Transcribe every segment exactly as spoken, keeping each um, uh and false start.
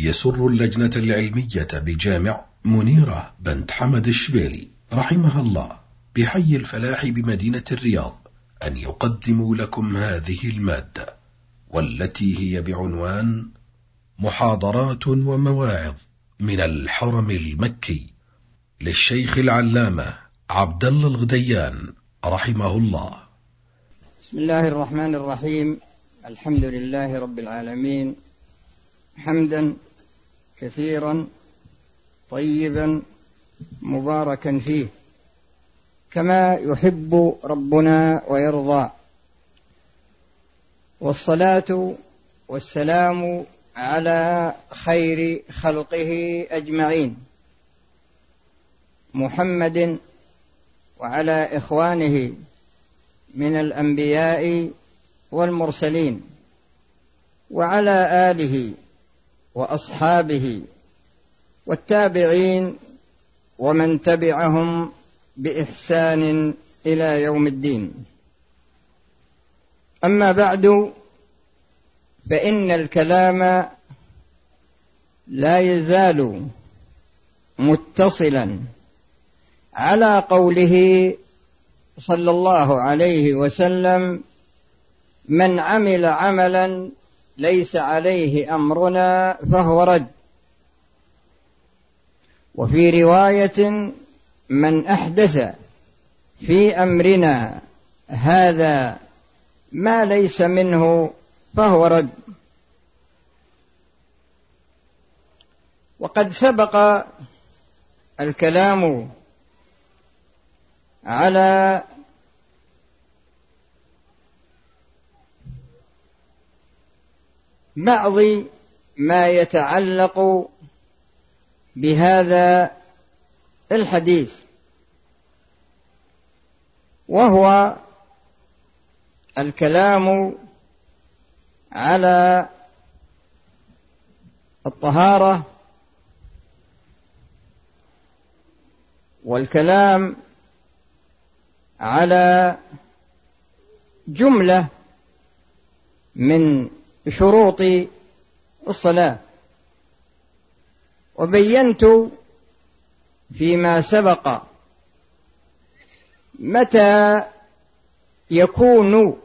يسر اللجنة العلمية بجامع منيرة بنت حمد الشبيلي رحمها الله بحي الفلاح بمدينة الرياض أن يقدموا لكم هذه المادة، والتي هي بعنوان محاضرات ومواعظ من الحرم المكي للشيخ العلامة عبد الله الغديان رحمه الله. بسم الله الرحمن الرحيم. الحمد لله رب العالمين، حمدا كثيرا طيبا مباركا فيه كما يحب ربنا ويرضى، والصلاة والسلام على خير خلقه أجمعين محمد وعلى إخوانه من الأنبياء والمرسلين وعلى آله وأصحابه والتابعين ومن تبعهم بإحسان إلى يوم الدين. أما بعد، فإن الكلام لا يزال متصلا على قوله صلى الله عليه وسلم: من عمل عملا ليس عليه أمرنا فهو رد. وفي رواية: من أحدث في أمرنا هذا ما ليس منه فهو رد. وقد سبق الكلام على بعض ما يتعلق بهذا الحديث، وهو الكلام على الطهارة، والكلام على جملة من شروط الصلاة. وبينت فيما سبق متى يكون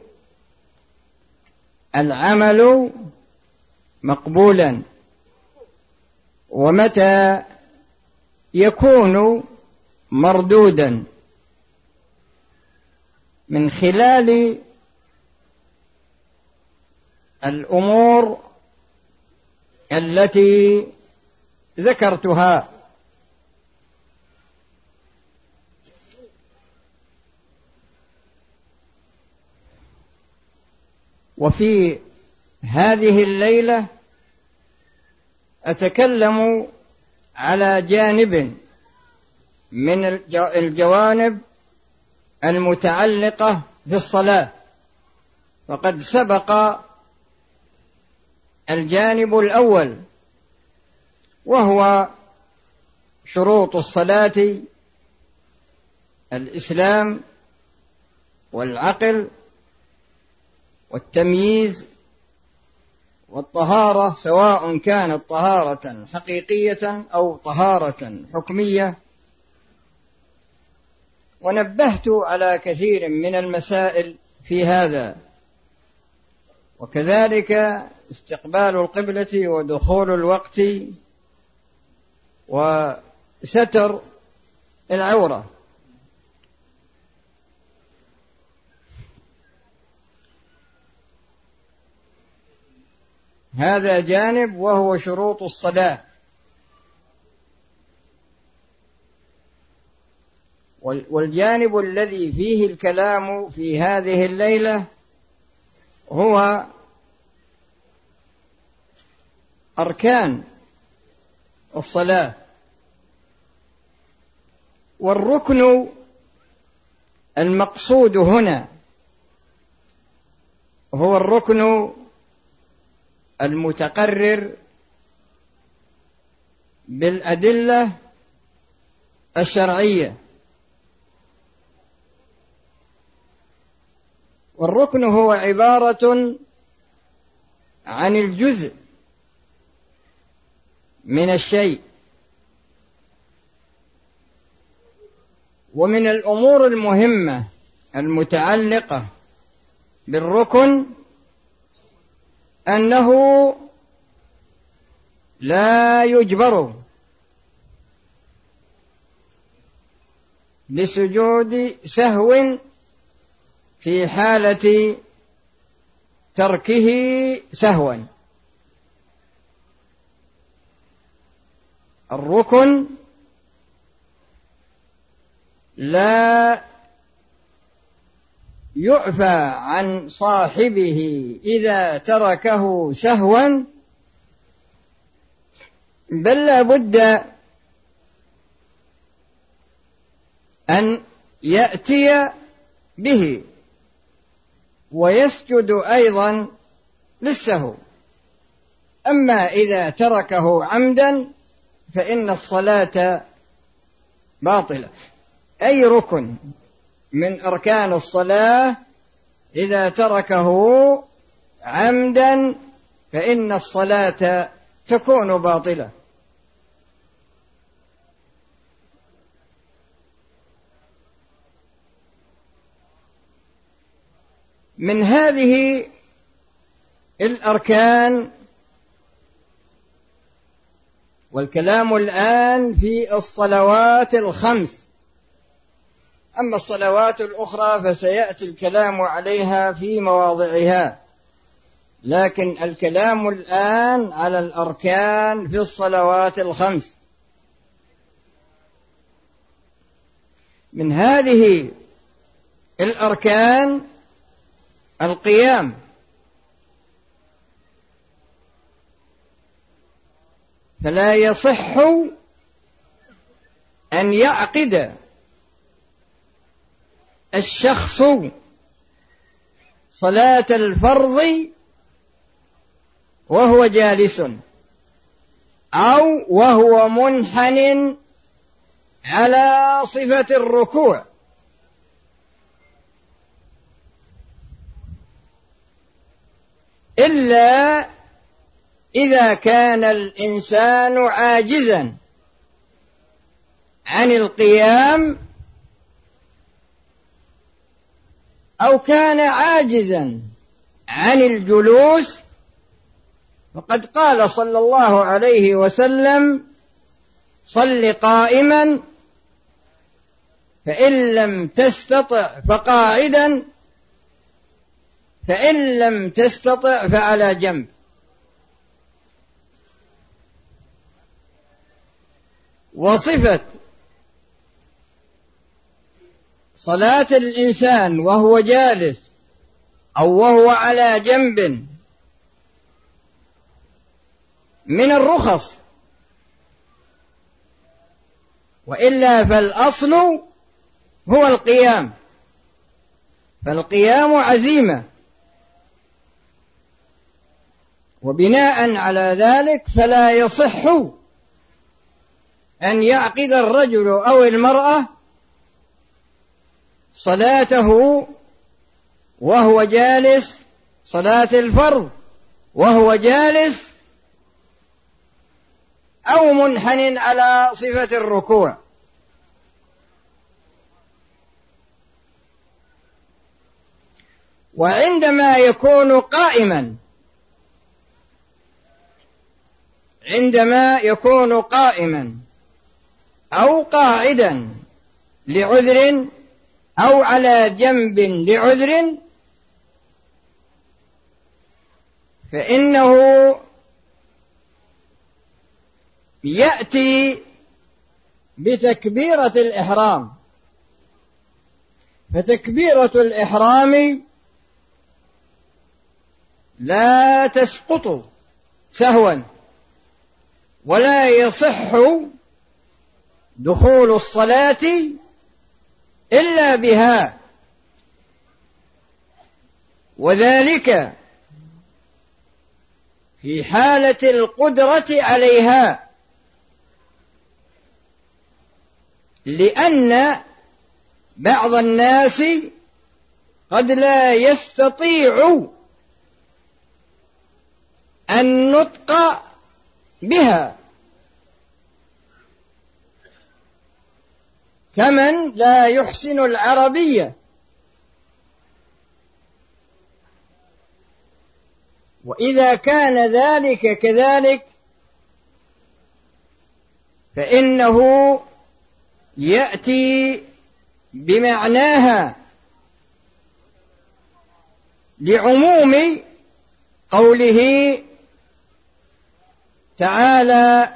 العمل مقبولا ومتى يكون مردودا، من خلال الأمور التي ذكرتها. وفي هذه الليلة أتكلم على جانب من الجوانب المتعلقة بالصلاة. وقد سبق الجانب الأول، وهو شروط الصلاة: الإسلام والعقل والتمييز والطهارة، سواء كانت طهارة حقيقية أو طهارة حكمية. ونبهت على كثير من المسائل في هذا، وكذلك استقبال القبلة ودخول الوقت وستر العورة. هذا جانب وهو شروط الصلاة. والجانب الذي فيه الكلام في هذه الليلة هو أركان الصلاة. والركن المقصود هنا هو الركن المتقرر بالأدلة الشرعية. والركن هو عبارة عن الجزء من الشيء. ومن الأمور المهمة المتعلقة بالركن أنه لا يجبر لسجود سهو في حالة تركه سهوا. الركن لا يعفى عن صاحبه إذا تركه سهوا، بل لا بد أن يأتي به ويسجد أيضا للسهو. أما إذا تركه عمدا فإن الصلاة باطلة. أي ركن من أركان الصلاة إذا تركه عمدا فإن الصلاة تكون باطلة. من هذه الأركان، والكلام الآن في الصلوات الخمس. أما الصلوات الأخرى فسيأتي الكلام عليها في مواضعها، لكن الكلام الآن على الأركان في الصلوات الخمس. من هذه الأركان القيام، فلا يصح أن يعقد الشخص صلاة الفرض وهو جالس أو وهو منحن على صفة الركوع، إلا إذا كان الإنسان عاجزا عن القيام أو كان عاجزا عن الجلوس، فقد قال صلى الله عليه وسلم: صل قائما، فإن لم تستطع فقاعدا، فإن لم تستطع فعلى جنب. وصفة صلاة الإنسان وهو جالس أو وهو على جنب من الرخص، وإلا فالأصل هو القيام، فالقيام عزيمة. وبناء على ذلك فلا يصح أن يعقد الرجل أو المرأة صلاته وهو جالس، صلاة الفرض وهو جالس أو منحن على صفة الركوع. وعندما يكون قائما عندما يكون قائما أو قاعدا لعذر أو على جنب لعذر، فإنه يأتي بتكبيرة الإحرام. فتكبيرة الإحرام لا تسقط سهوا، ولا يصح دخول الصلاة إلا بها، وذلك في حالة القدرة عليها، لأن بعض الناس قد لا يستطيع النطق بها كمن لا يحسن العربية. وإذا كان ذلك كذلك فإنه يأتي بمعناها لعموم قوله تعالى: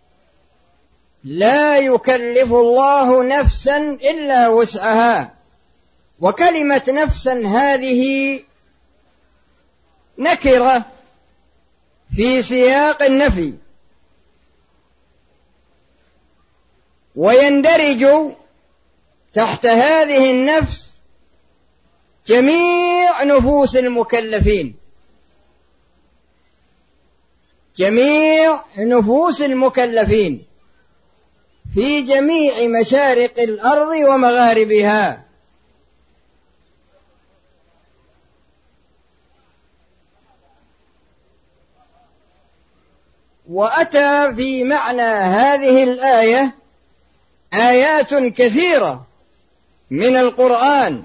لا يكلف الله نفسا إلا وسعها. وكلمة نفسا هذه نكرة في سياق النفي، ويندرج تحت هذه النفس جميع نفوس المكلفين، جميع نفوس المكلفين في جميع مشارق الأرض ومغاربها. وأتى في معنى هذه الآية آيات كثيرة من القرآن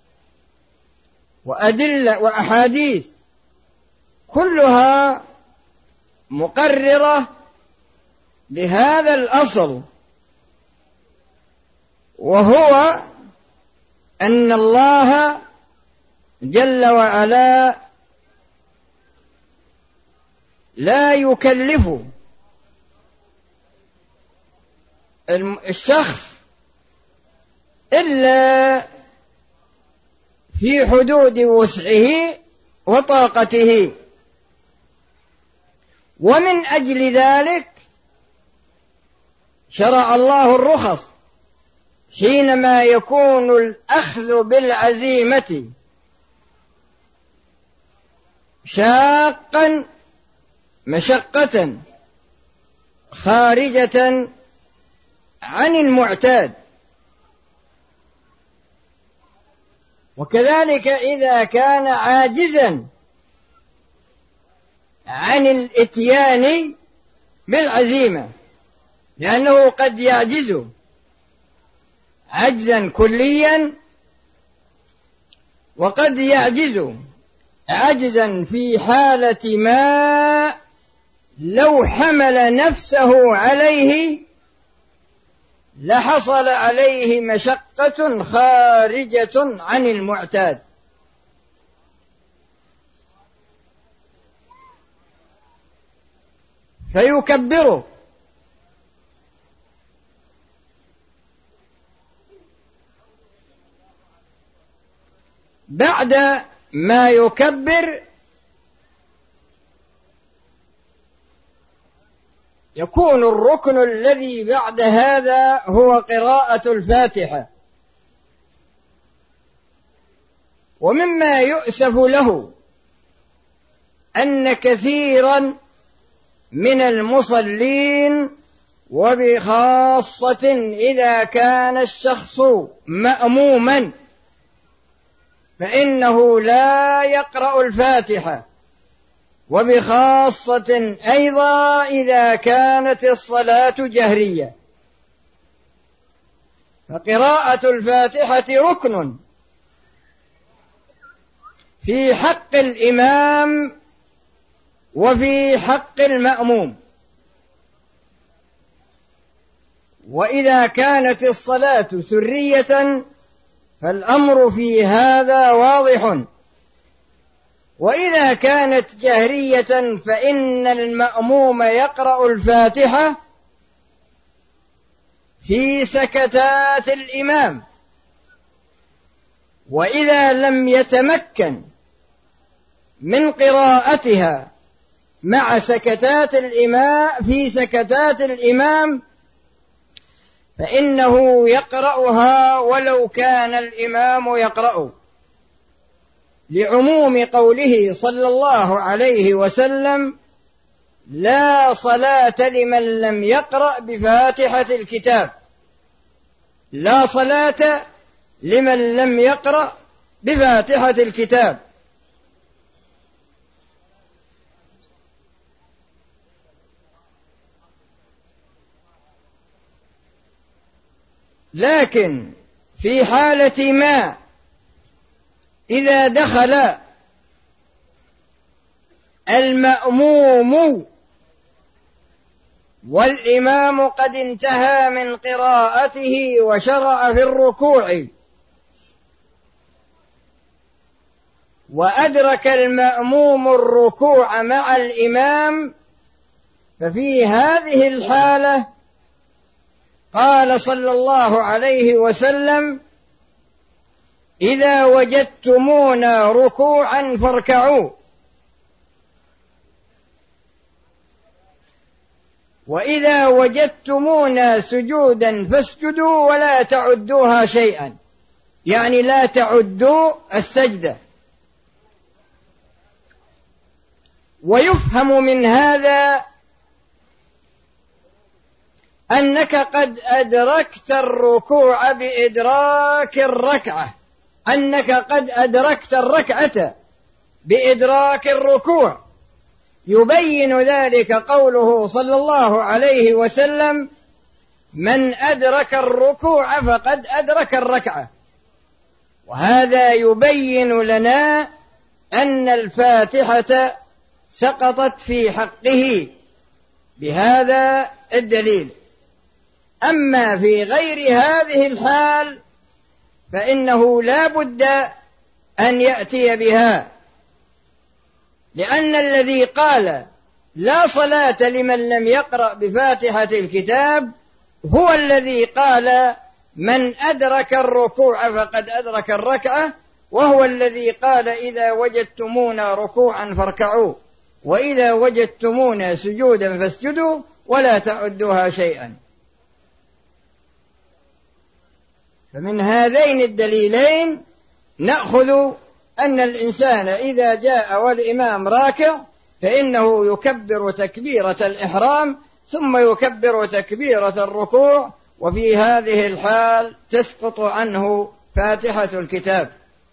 وأدلة وأحاديث كلها مقررة لهذا الأصل، وهو أن الله جل وعلا لا يكلف الشخص إلا في حدود وسعه وطاقته. ومن أجل ذلك شرع الله الرخص حينما يكون الأخذ بالعزيمة شاقا مشقة خارجة عن المعتاد. وكذلك إذا كان عاجزا عن الإتيان بالعزيمة، لأنه قد يعجز عجزا كليا، وقد يعجز عجزا في حالة ما لو حمل نفسه عليه لحصل عليه مشقة خارجة عن المعتاد. فيكبره بعد ما يكبر يكون الركن الذي بعد هذا هو قراءة الفاتحة. ومما يؤسف له أن كثيرا من المصلين، وبخاصة إذا كان الشخص مأموما، فإنه لا يقرأ الفاتحة، وبخاصة أيضا إذا كانت الصلاة جهرية. فقراءة الفاتحة ركن في حق الإمام وفي حق المأموم. وإذا كانت الصلاة سرية فالأمر في هذا واضح، وإذا كانت جهرية فإن المأموم يقرأ الفاتحة في سكتات الإمام، وإذا لم يتمكن من قراءتها مع سكتات الإمام في سكتات الإمام فإنه يقرأها ولو كان الإمام يقرأ، لعموم قوله صلى الله عليه وسلم: لا صلاة لمن لم يقرأ بفاتحة الكتاب. لا صلاة لمن لم يقرأ بفاتحة الكتاب. لكن في حالة ما إذا دخل المأموم والإمام قد انتهى من قراءته وشرع في الركوع، وأدرك المأموم الركوع مع الإمام، ففي هذه الحالة قال صلى الله عليه وسلم: إذا وجدتمونا ركوعا فاركعوا، وإذا وجدتمونا سجودا فاسجدوا ولا تعدوها شيئا، يعني لا تعدوا السجدة. ويفهم من هذا أنك قد أدركت الركوع بإدراك الركعة، أنك قد أدركت الركعة بإدراك الركوع. يبين ذلك قوله صلى الله عليه وسلم: من أدرك الركوع فقد أدرك الركعة. وهذا يبين لنا أن الفاتحة سقطت في حقه بهذا الدليل. أما في غير هذه الحال فإنه لا بد أن يأتي بها، لأن الذي قال لا صلاة لمن لم يقرأ بفاتحة الكتاب هو الذي قال من أدرك الركوع فقد أدرك الركعة، وهو الذي قال إذا وجدتمونا ركوعا فاركعوا، وإذا وجدتمونا سجودا فاسجدوا ولا تعدوها شيئا. فمن هذين الدليلين نأخذ أن الإنسان إذا جاء والإمام راكع فإنه يكبر تكبيرة الإحرام ثم يكبر تكبيرة الركوع، وفي هذه الحال تسقط عنه فاتحة الكتاب.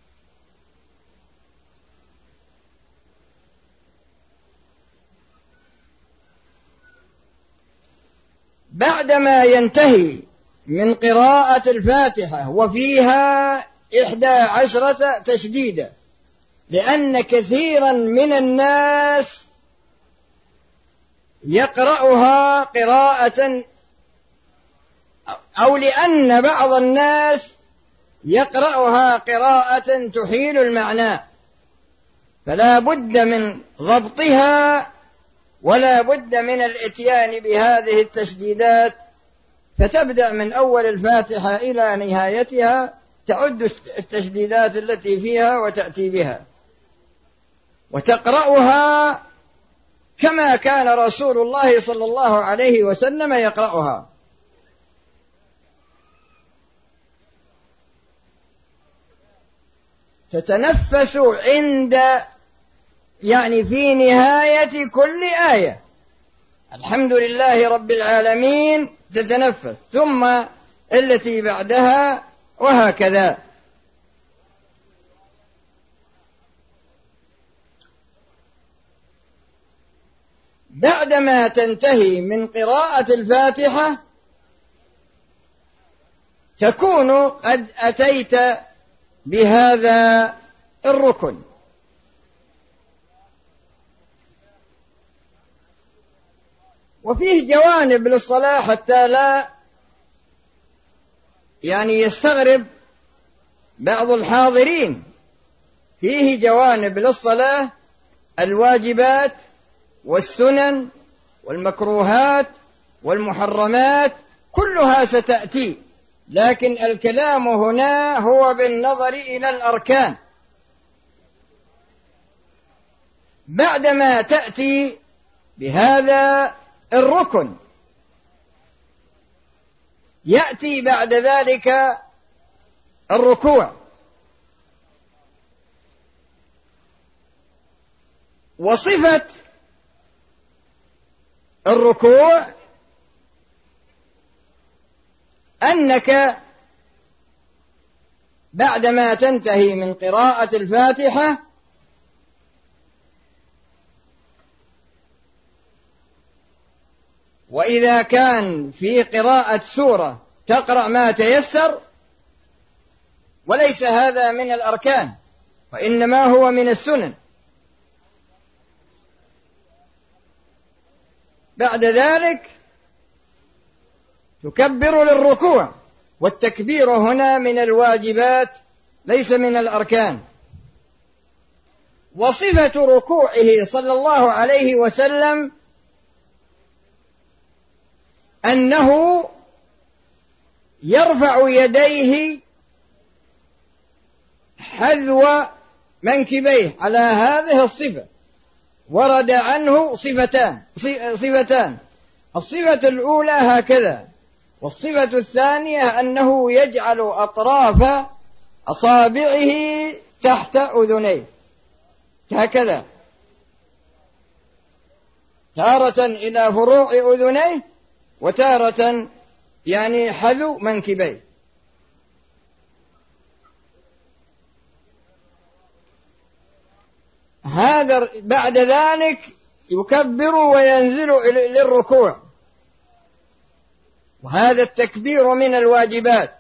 بعدما ينتهي من قراءة الفاتحة وفيها إحدى عشرة تشديدة، لأن كثيرا من الناس يقرأها قراءة، أو لأن بعض الناس يقرأها قراءة تحيل المعنى، فلا بد من ضبطها ولا بد من الإتيان بهذه التشديدات، فتبدأ من أول الفاتحة إلى نهايتها تعد التشديدات التي فيها وتأتي بها وتقرأها كما كان رسول الله صلى الله عليه وسلم يقرأها. تتنفس عند يعني في نهاية كل آية الحمد لله رب العالمين تتنفس، ثم التي بعدها، وهكذا. بعدما تنتهي من قراءة الفاتحة تكون قد أتيت بهذا الركن. وفيه جوانب للصلاة حتى لا يعني يستغرب بعض الحاضرين، فيه جوانب للصلاة: الواجبات والسنن والمكروهات والمحرمات كلها ستأتي، لكن الكلام هنا هو بالنظر إلى الأركان. بعدما تأتي بهذا الركن يأتي بعد ذلك الركوع. وصفة الركوع أنك بعدما تنتهي من قراءة الفاتحة وإذا كان في قراءة سورة تقرأ ما تيسر، وليس هذا من الأركان وإنما هو من السنن. بعد ذلك تكبر للركوع، والتكبير هنا من الواجبات ليس من الأركان. وصفة ركوعه صلى الله عليه وسلم أنه يرفع يديه حذو منكبيه على هذه الصفة. ورد عنه صفتان صفتان الصفة الأولى هكذا، والصفة الثانية أنه يجعل أطراف أصابعه تحت أذنيه هكذا، تارة إلى فروع أذنيه وتارة يعني حذو منكبيه. هذا بعد ذلك يكبر وينزل للركوع، وهذا التكبير من الواجبات.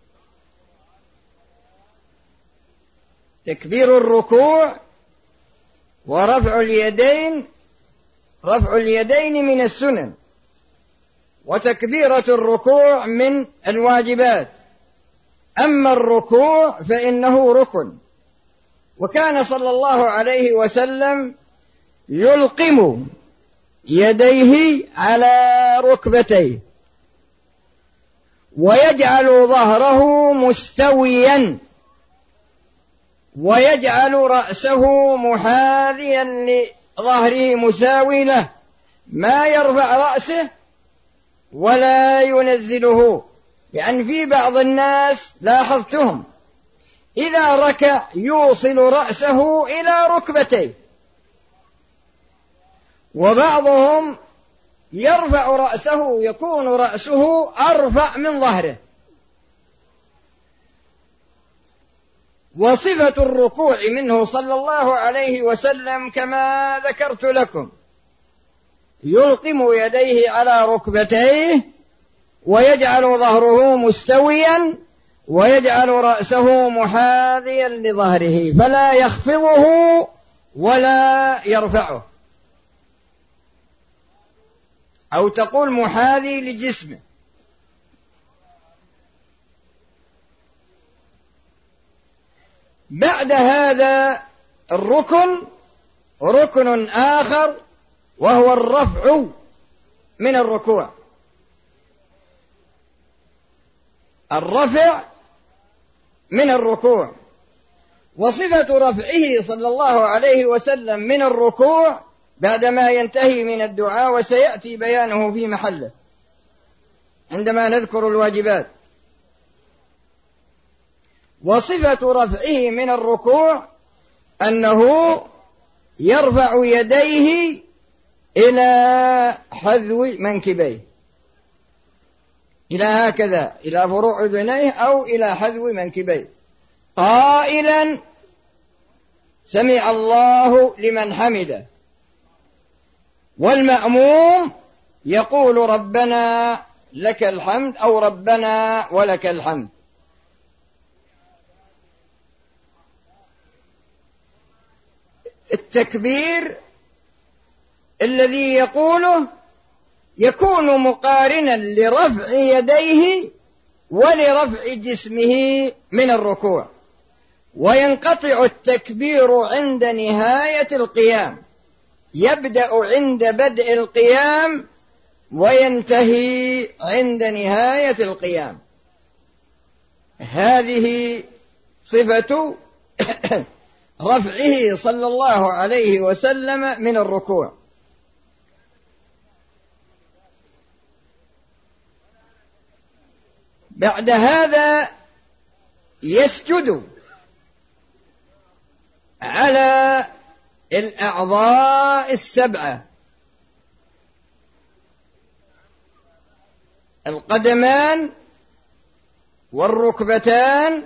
تكبير الركوع ورفع اليدين، رفع اليدين من السنن، وتكبيرة الركوع من الواجبات. أما الركوع فإنه ركن، وكان صلى الله عليه وسلم يلقم يديه على ركبتيه ويجعل ظهره مستويا ويجعل رأسه محاذيا لظهره مساوي له، ما يرفع رأسه ولا ينزله. لأن في بعض الناس لاحظتهم إذا ركع يوصل رأسه إلى ركبتيه، وبعضهم يرفع رأسه يكون رأسه أرفع من ظهره. وصفة الركوع منه صلى الله عليه وسلم كما ذكرت لكم، يلقم يديه على ركبتيه ويجعل ظهره مستويا ويجعل رأسه محاذيا لظهره، فلا يخفضه ولا يرفعه، أو تقول محاذي لجسمه. بعد هذا الركن ركن آخر وهو الرفع من الركوع. الرفع من الركوع، وصفة رفعه صلى الله عليه وسلم من الركوع بعدما ينتهي من الدعاء، وسيأتي بيانه في محله عندما نذكر الواجبات. وصفة رفعه من الركوع أنه يرفع يديه إلى حذو منكبيه، إلى هكذا، إلى فروع أذنيه أو إلى حذو منكبيه، قائلا سمع الله لمن حمده. والمأموم يقول ربنا لك الحمد أو ربنا ولك الحمد. التكبير الذي يقوله يكون مقارنا لرفع يديه ولرفع جسمه من الركوع، وينقطع التكبير عند نهاية القيام، يبدأ عند بدء القيام وينتهي عند نهاية القيام. هذه صفة رفعه صلى الله عليه وسلم من الركوع. بعد هذا يسجد على الأعضاء السبعة: القدمان والركبتان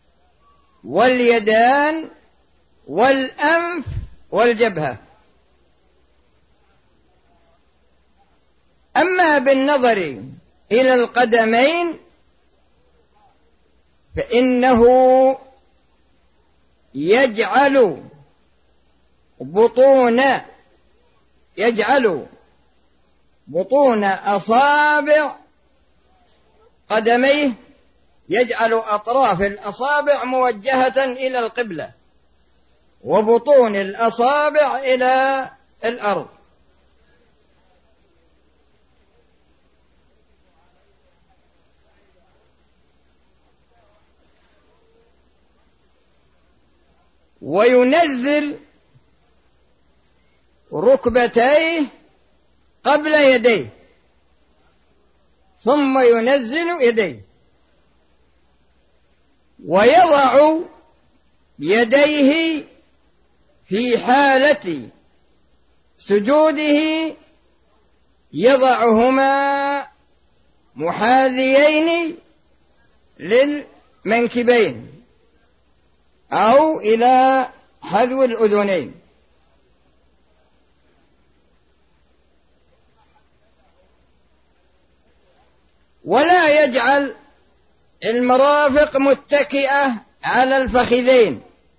واليدان والأنف والجبهة. أما بالنظر إلى القدمين فإنه يجعل بطون يجعل بطون أصابع قدميه، يجعل أطراف الأصابع موجهة إلى القبلة وبطون الأصابع إلى الأرض. وينزل ركبتيه قبل يديه ثم ينزل يديه، ويضع يديه في حالة سجوده يضعهما محاذيين للمنكبين أو إلى حذو الأذنين، ولا يجعل المرافق متكئة على الفخذين،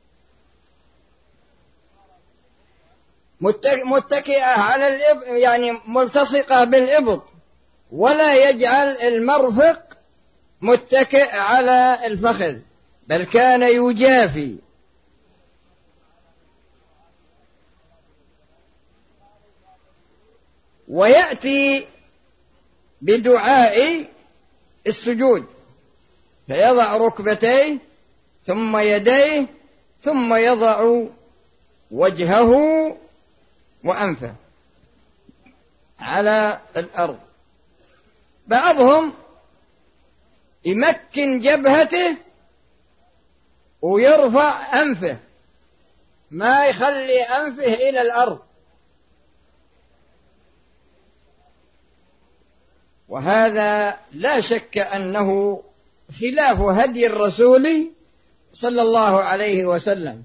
متكئة على الإب يعني ملتصقة بالإبط، ولا يجعل المرفق متكئ على الفخذ، بل كان يجافي. ويأتي بدعاء السجود، فيضع ركبتيه ثم يديه ثم يضع وجهه وأنفه على الأرض. بعضهم يمكن جبهته ويرفع أنفه، ما يخلي أنفه إلى الأرض، وهذا لا شك أنه خلاف هدي الرسول صلى الله عليه وسلم.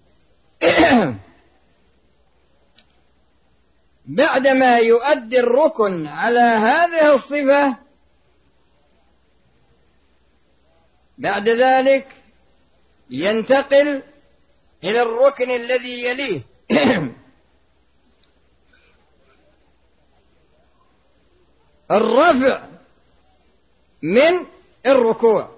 بعدما يؤدي الركن على هذه الصفة، بعد ذلك ينتقل إلى الركن الذي يليه الرفع من الركوع،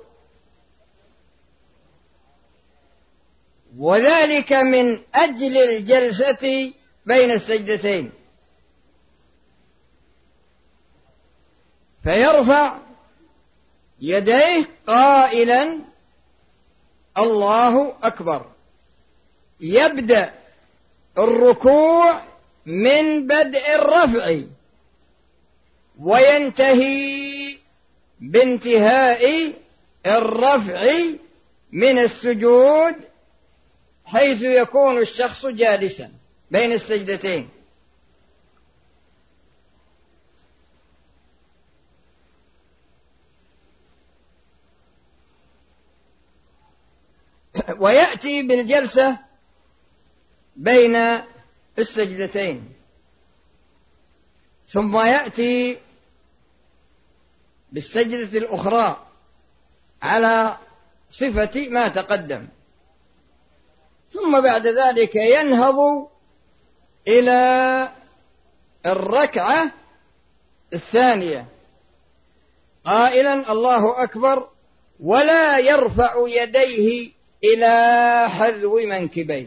وذلك من أجل الجلسة بين السجدتين، فيرفع يديه قائلا الله أكبر، يبدأ الركوع من بدء الرفع وينتهي بانتهاء الرفع من السجود، حيث يكون الشخص جالسا بين السجدتين. ويأتي بالجلسة بين السجدتين، ثم يأتي بالسجدة الأخرى على صفة ما تقدم، ثم بعد ذلك ينهض إلى الركعة الثانية قائلا الله أكبر، ولا يرفع يديه إلى حذو منكبيه.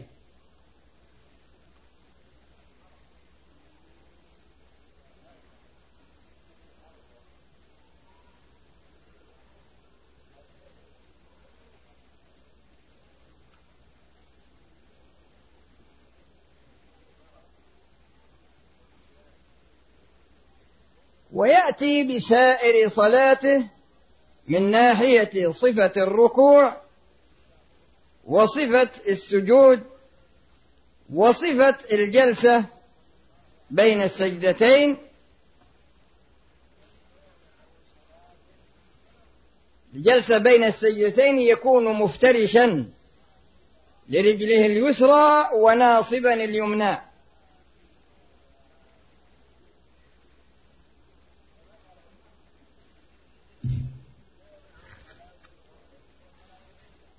ويأتي بسائر صلاته من ناحية صفة الركوع وصفة السجود وصفة الجلسة بين السجدتين. الجلسة بين السجدتين يكون مفترشا لرجله اليسرى وناصبا اليمنى،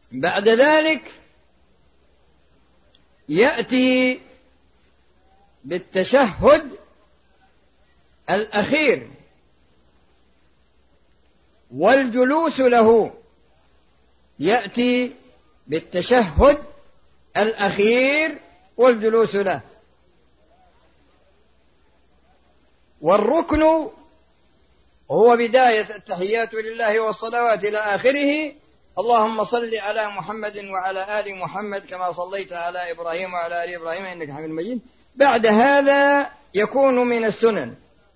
بعد ذلك يأتي بالتشهد الأخير والجلوس له، يأتي بالتشهد الأخير والجلوس له. والركن هو بداية التحيات لله والصلوات إلى آخره. اللهم صل على محمد وعلى آل محمد كما صليت على إبراهيم وعلى آل إبراهيم إنك حميد مجيد. بعد هذا يكون من السنن.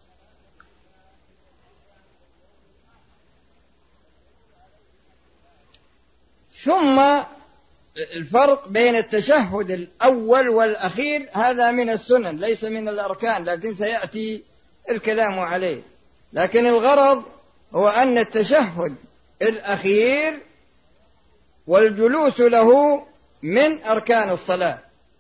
ثم الفرق بين التشهد الأول والأخير هذا من السنن ليس من الأركان، لكن سيأتي الكلام عليه. لكن الغرض هو أن التشهد الأخير والجلوس له من أركان الصلاة.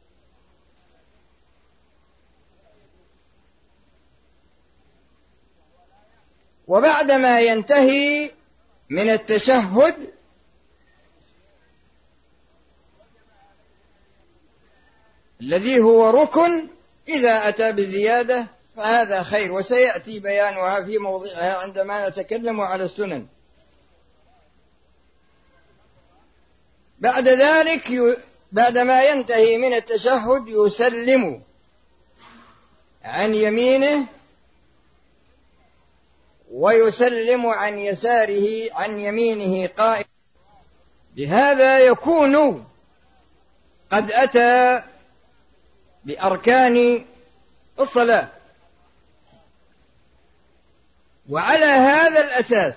وبعدما ينتهي من التشهد الذي هو ركن إذا أتى بزيادة فهذا خير، وسيأتي بيانها في موضعها عندما نتكلم على السنن. بعد ذلك بعدما ينتهي من التشهد يسلم عن يمينه ويسلم عن يساره عن يمينه قائما. بهذا يكون قد أتى بأركان الصلاة. وعلى هذا الأساس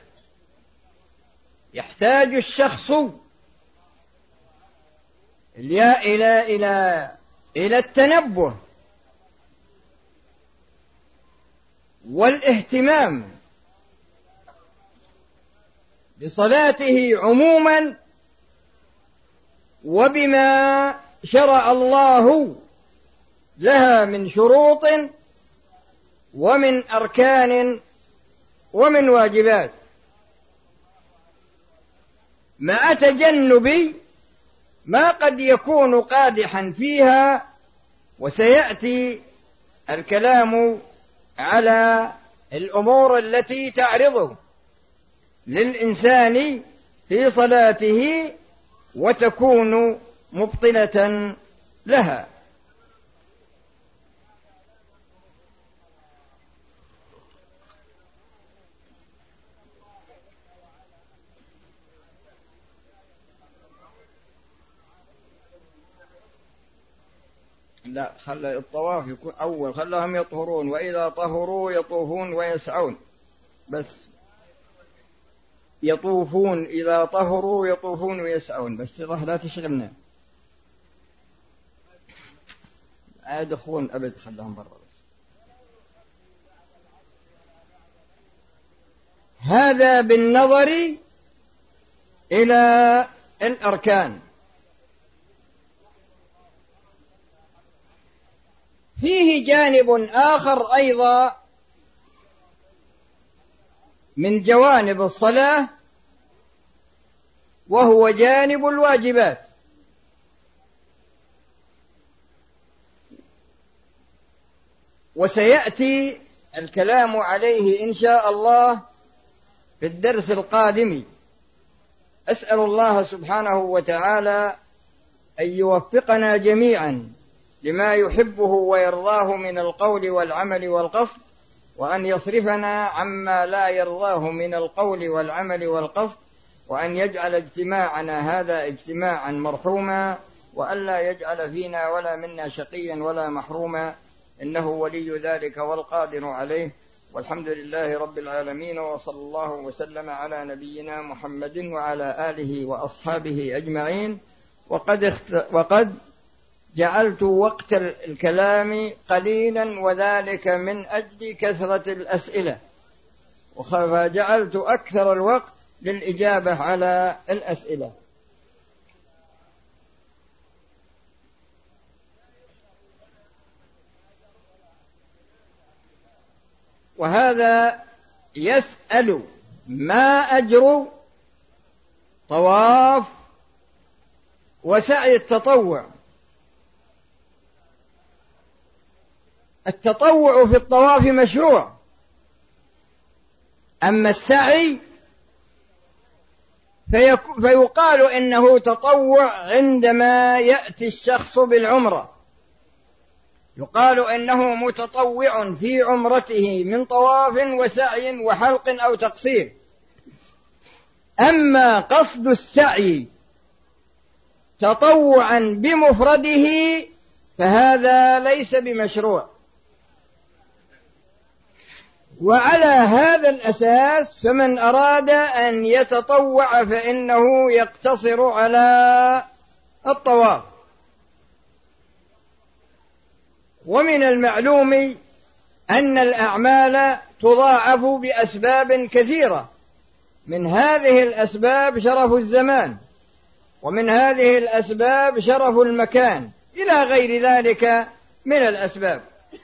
يحتاج الشخص إلى إلى إلى إلى التنبه والاهتمام بصلاته عموما وبما شرع الله لها من شروط ومن أركان ومن واجبات، مع تجنب ما قد يكون قادحا فيها. وسيأتي الكلام على الأمور التي تعرض للإنسان في صلاته وتكون مبطلة لها. لا، خلى الطواف يكون أول، خلاهم يطهرون، وإذا طهروا يطوفون ويسعون. بس يطوفون، إذا طهروا يطوفون ويسعون، بس لا تشغلنا يدخلون أبد، خلاهم برا. هذا بالنظر إلى الأركان. فيه جانب آخر أيضا من جوانب الصلاة، وهو جانب الواجبات. وسيأتي الكلام عليه إن شاء الله في الدرس القادم. أسأل الله سبحانه وتعالى أن يوفقنا جميعا لما يحبه ويرضاه من القول والعمل والقصد، وأن يصرفنا عما لا يرضاه من القول والعمل والقصد، وأن يجعل اجتماعنا هذا اجتماعا مرحوما، وأن لا يجعل فينا ولا منا شقيا ولا محروما، إنه ولي ذلك والقادر عليه. والحمد لله رب العالمين، وصلى الله وسلم على نبينا محمد وعلى آله وأصحابه أجمعين. وقد, اخت... وقد جعلت وقت الكلام قليلا، وذلك من أجل كثرة الأسئلة، وجعلت أكثر الوقت للإجابة على الأسئلة. وهذا يسأل: ما أجر طواف وسعي التطوع. التطوع في الطواف مشروع، أما السعي فيقال إنه تطوع عندما يأتي الشخص بالعمرة، يقال إنه متطوع في عمرته من طواف وسعي وحلق أو تقصير. أما قصد السعي تطوعا بمفرده فهذا ليس بمشروع. وعلى هذا الأساس فمن أراد أن يتطوع فإنه يقتصر على الطواف. ومن المعلوم أن الأعمال تضاعف بأسباب كثيرة، من هذه الأسباب شرف الزمان، ومن هذه الأسباب شرف المكان، إلى غير ذلك من الأسباب.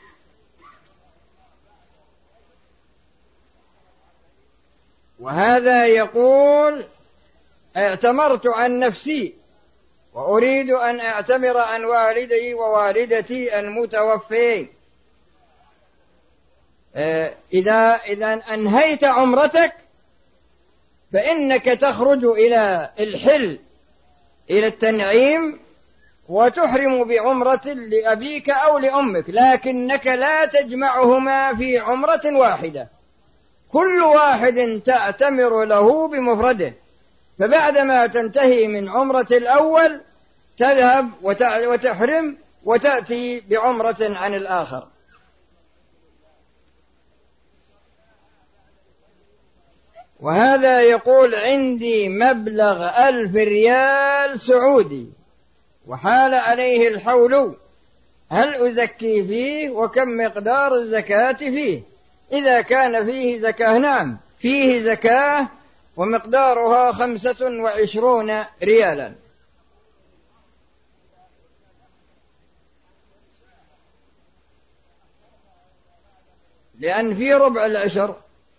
وهذا يقول: اعتمرت عن نفسي وأريد أن أعتمر عن والدي ووالدتي المتوفين. إذا إذا أنهيت عمرتك فإنك تخرج إلى الحل، إلى التنعيم، وتحرم بعمرة لأبيك أو لأمك، لكنك لا تجمعهما في عمرة واحدة، كل واحد تعتمر له بمفرده. فبعدما تنتهي من عمرة الأول تذهب وتحرم وتأتي بعمرة عن الآخر. وهذا يقول: عندي مبلغ ألف ريال سعودي وحال عليه الحول، هل أزكي فيه؟ وكم مقدار الزكاة فيه؟ إذا كان فيه زكاة: نعم فيه زكاة، ومقدارها خمسة وعشرون ريالا. لأن في ربع العشر.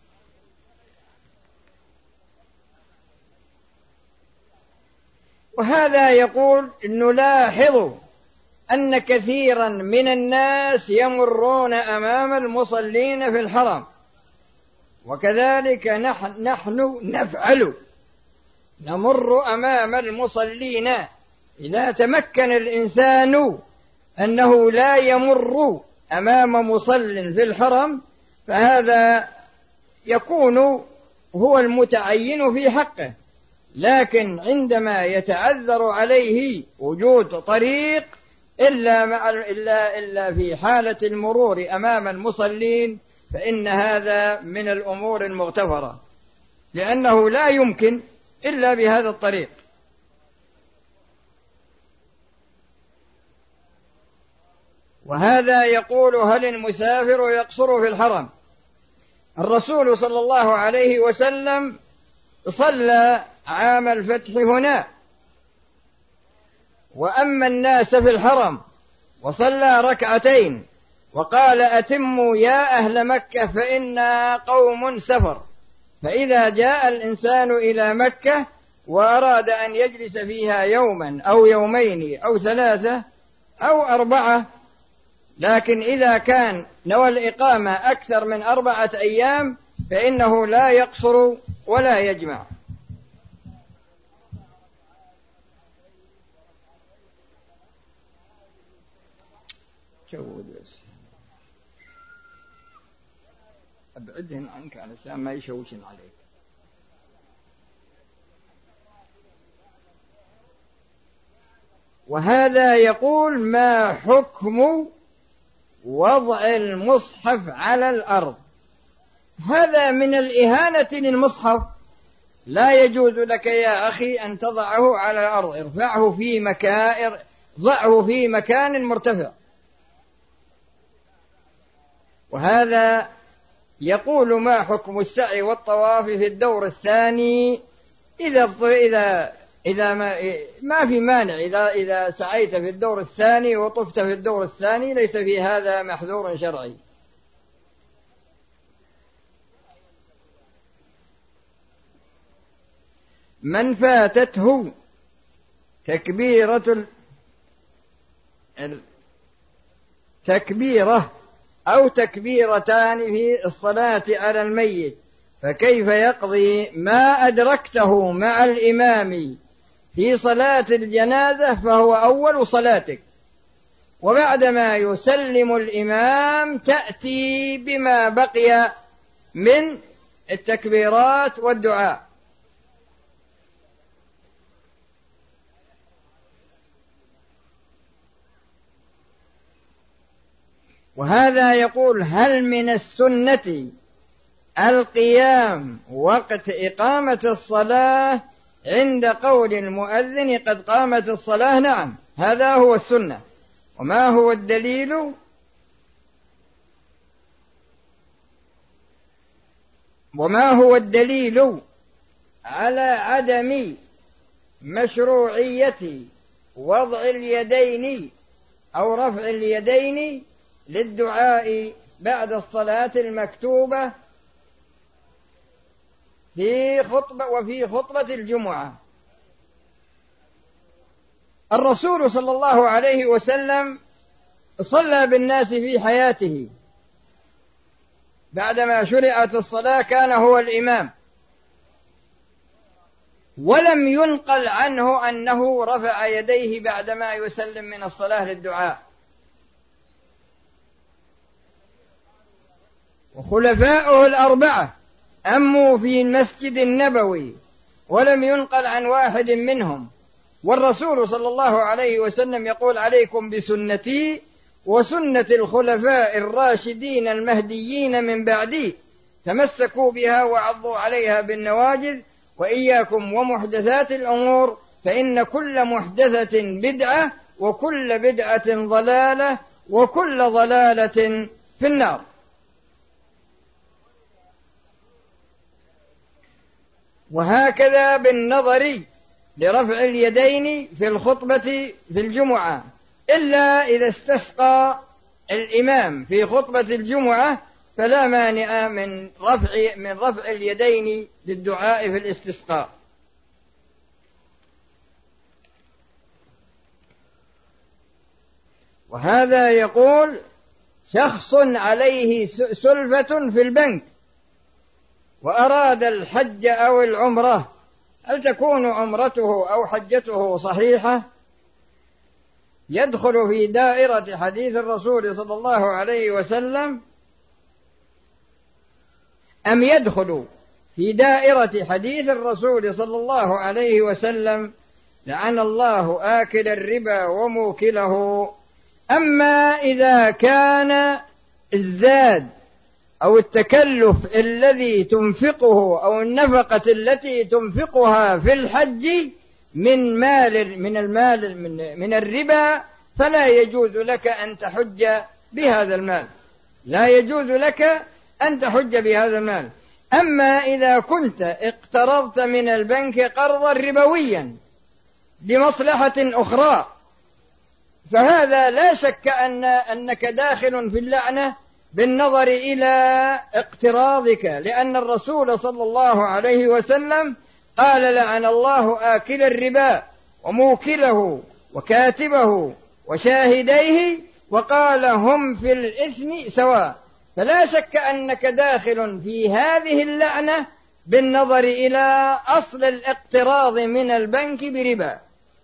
وهذا يقول: نلاحظ أن كثيرا من الناس يمرون أمام المصلين في الحرم، وكذلك نحن, نحن نفعل، نمر أمام المصلين. إذا تمكن الإنسان أنه لا يمر أمام مصل في الحرم فهذا يكون هو المتعين في حقه. لكن عندما يتعذر عليه وجود طريق إلا, مع إلا, إلا في حالة المرور أمام المصلين فإن هذا من الأمور المغتفرة، لأنه لا يمكن إلا بهذا الطريق. وهذا يقول: هل المسافر يقصر في الحرم؟ الرسول صلى الله عليه وسلم صلى عام الفتح هنا، وأما الناس في الحرم وصلى ركعتين وقال: أتموا يا أهل مكة فإنا قوم سفر. فإذا جاء الإنسان إلى مكة وأراد أن يجلس فيها يوما أو يومين أو ثلاثة أو أربعة، لكن إذا كان نوى الإقامة أكثر من أربعة أيام فإنه لا يقصر ولا يجمع. أبعدهم عنك علشان ما يشوشن عليك. وهذا يقول: ما حكم وضع المصحف على الأرض؟ هذا من الإهانة للمصحف، لا يجوز لك يا أخي أن تضعه على الأرض، ارفعه في مكان، ضعه في مكان مرتفع. وهذا يقول: ما حكم السعي والطواف في الدور الثاني؟ إذا إذا إذا ما ما في مانع، إذا إذا سعيت في الدور الثاني وطفت في الدور الثاني ليس في هذا محذور شرعي. من فاتته تكبيرة تكبيرة أو تكبيرتان في الصلاة على الميت، فكيف يقضي ما أدركته مع الإمام في صلاة الجنازة فهو أول صلاتك، وبعدما يسلم الإمام تأتي بما بقي من التكبيرات والدعاء. وهذا يقول: هل من السنة القيام وقت إقامة الصلاة عند قول المؤذن قد قامت الصلاة؟ نعم، هذا هو السنة. وما هو الدليل؟ وما هو الدليل على عدم مشروعية وضع اليدين أو رفع اليدين للدعاء بعد الصلاة المكتوبة في خطبة وفي خطبة الجمعة؟ الرسول صلى الله عليه وسلم صلى بالناس في حياته، بعدما شرعت الصلاة كان هو الإمام، ولم ينقل عنه أنه رفع يديه بعدما يسلم من الصلاة للدعاء. وخلفاؤه الأربعة أموا في المسجد النبوي ولم ينقل عن واحد منهم، والرسول صلى الله عليه وسلم يقول: عليكم بسنتي وسنة الخلفاء الراشدين المهديين من بعدي، تمسكوا بها وعضوا عليها بالنواجذ، وإياكم ومحدثات الأمور فإن كل محدثة بدعة وكل بدعة ضلالة وكل ضلالة في النار. وهكذا بالنظر لرفع اليدين في الخطبة في الجمعة، إلا إذا استسقى الإمام في خطبة الجمعة فلا مانع من رفع من رفع اليدين للدعاء في الاستسقاء. وهذا يقول: شخص عليه سلفة في البنك وأراد الحج أو العمرة، هل تكون عمرته أو حجته صحيحة؟ يدخل في دائرة حديث الرسول صلى الله عليه وسلم أم يدخل في دائرة حديث الرسول صلى الله عليه وسلم: لعن الله آكل الربا وموكله؟ أما إذا كان الزاد أو التكلف الذي تنفقه أو النفقة التي تنفقها في الحج من مال من المال من, من الربا، فلا يجوز لك أن تحج بهذا المال، لا يجوز لك أن تحج بهذا المال. أما إذا كنت اقترضت من البنك قرضا ربويا لمصلحة أخرى فهذا لا شك أن أنك داخل في اللعنة بالنظر إلى اقتراضك، لأن الرسول صلى الله عليه وسلم قال: لعن الله آكل الربا وموكله وكاتبه وشاهديه، وقال: هم في الإثم سواء. فلا شك أنك داخل في هذه اللعنة بالنظر إلى أصل الاقتراض من البنك بربا،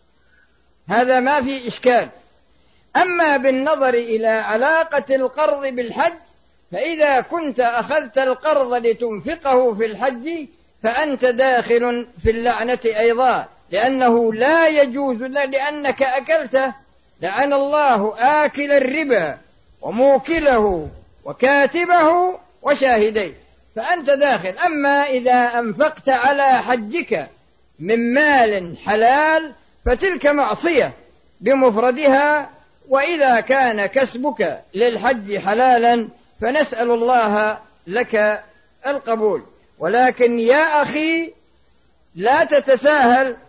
هذا ما في إشكال. أما بالنظر إلى علاقة القرض بالحج، فإذا كنت أخذت القرض لتنفقه في الحج فأنت داخل في اللعنة أيضا، لأنه لا يجوز لأنك أكلته. لعن الله آكل الربا وموكله وكاتبه وشاهديه، فأنت داخل. أما إذا أنفقت على حجك من مال حلال فتلك معصية بمفردها، وإذا كان كسبك للحج حلالا فنسأل الله لك القبول. ولكن يا أخي لا تتساهل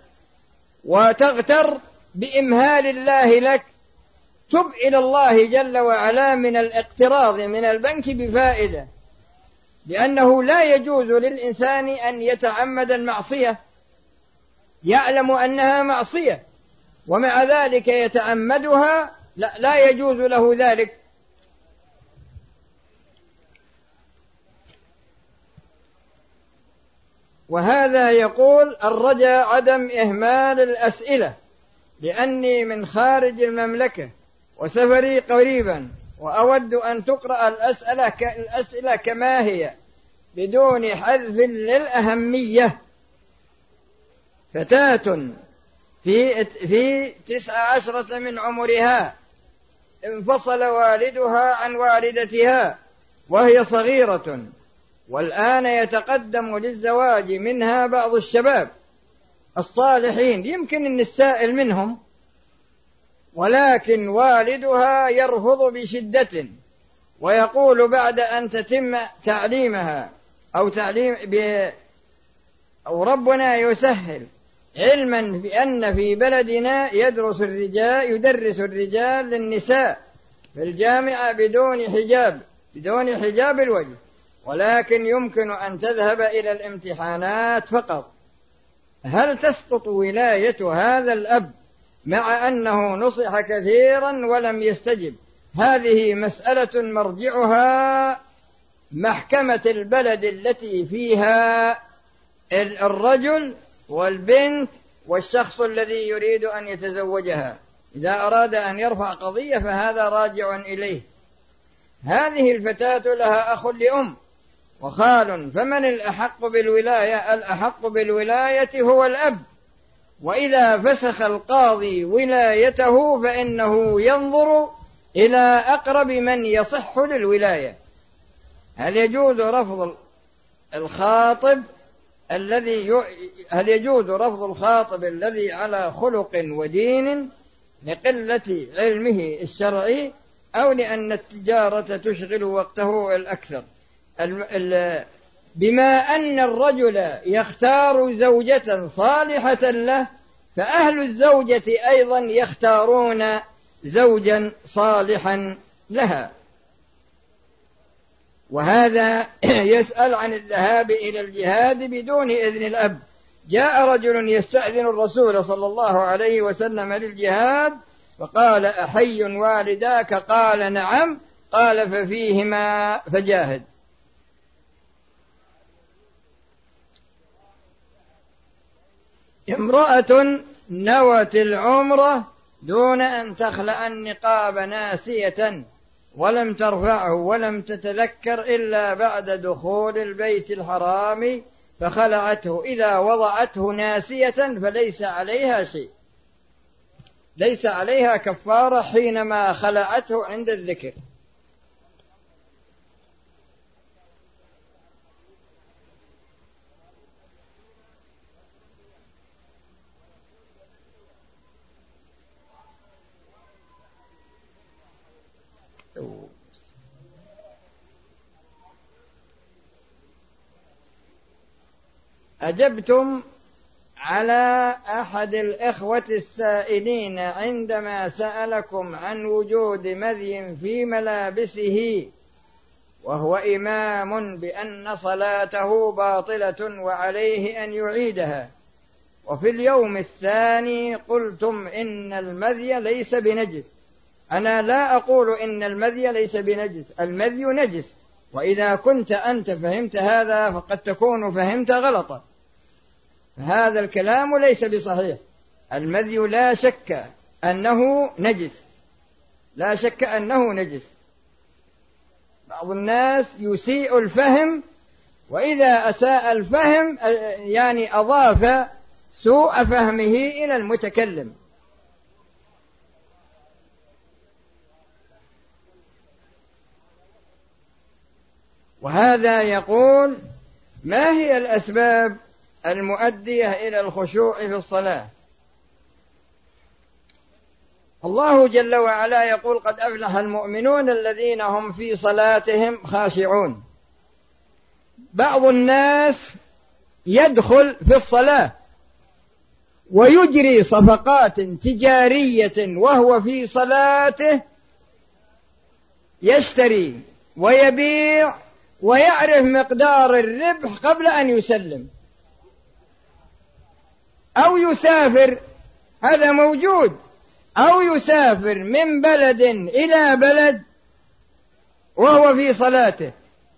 وتغتر بإمهال الله لك، تب إلى الله جل وعلا من الاقتراض من البنك بفائدة، لأنه لا يجوز للإنسان أن يتعمد المعصية يعلم أنها معصية ومع ذلك يتعمدها، لا, لا يجوز له ذلك. وهذا يقول الرجاء عدم إهمال الأسئلة، لأني من خارج المملكة وسفري قريبا، وأود أن تقرأ الأسئلة, الأسئلة كما هي بدون حذف للأهمية. فتاة في, في تسع عشرة من عمرها انفصل والدها عن والدتها وهي صغيرة، والآن يتقدم للزواج منها بعض الشباب الصالحين، يمكن أن السائل منهم، ولكن والدها يرفض بشدة ويقول بعد أن تتم تعليمها أو تعليم ب... أو ربنا يسهل، علما بأن في بلدنا يدرس الرجال يدرس الرجال للنساء في الجامعة بدون حجاب بدون حجاب الوجه، ولكن يمكن أن تذهب إلى الامتحانات فقط. هل تسقط ولاية هذا الأب مع أنه نصح كثيرا ولم يستجب؟ هذه مسألة مرجعها محكمة البلد التي فيها الرجل والبنت والشخص الذي يريد أن يتزوجها. إذا أراد أن يرفع قضية فهذا راجع إليه. هذه الفتاة لها أخ لأم وخال، فمن الأحق بالولاية؟ الأحق بالولاية هو الأب، وإذا فسخ القاضي ولايته فإنه ينظر إلى أقرب من يصح للولاية. هل يجوز رفض الخاطب الذي ي... هل يجوز رفض الخاطب الذي على خلق ودين لقلة علمه الشرعي أو لأن التجارة تشغل وقته الأكثر؟ ال... ال... بما أن الرجل يختار زوجة صالحة له، فأهل الزوجة أيضا يختارون زوجا صالحا لها. وهذا يسأل عن الذهاب إلى الجهاد بدون إذن الأب. جاء رجل يستأذن الرسول صلى الله عليه وسلم للجهاد فقال: أحي والداك؟ قال: نعم. قال: ففيهما فجاهد. امرأة نوت العمرة دون أن تخلع النقاب ناسية ولم ترفعه ولم تتذكر إلا بعد دخول البيت الحرام فخلعته، إذا وضعته ناسية فليس عليها شيء، ليس عليها كفارة حينما خلعته عند الذكر. أجبتم على أحد الإخوة السائلين عندما سألكم عن وجود مذي في ملابسه وهو إمام بأن صلاته باطلة وعليه أن يعيدها، وفي اليوم الثاني قلتم إن المذي ليس بنجس. أنا لا أقول إن المذي ليس بنجس، المذي نجس، وإذا كنت أنت فهمت هذا فقد تكون فهمت غلطا، هذا الكلام ليس بصحيح. المذي لا شك أنه نجس، لا شك أنه نجس. بعض الناس يسيء الفهم، وإذا أساء الفهم يعني أضاف سوء فهمه إلى المتكلم. وهذا يقول: ما هي الأسباب المؤدية إلى الخشوع في الصلاة؟ الله جل وعلا يقول: قد أفلح المؤمنون الذين هم في صلاتهم خاشعون. بعض الناس يدخل في الصلاة ويجري صفقات تجارية وهو في صلاته، يشتري ويبيع ويعرف مقدار الربح قبل أن يسلم، أو يسافر هذا موجود، أو يسافر من بلد إلى بلد وهو في صلاته.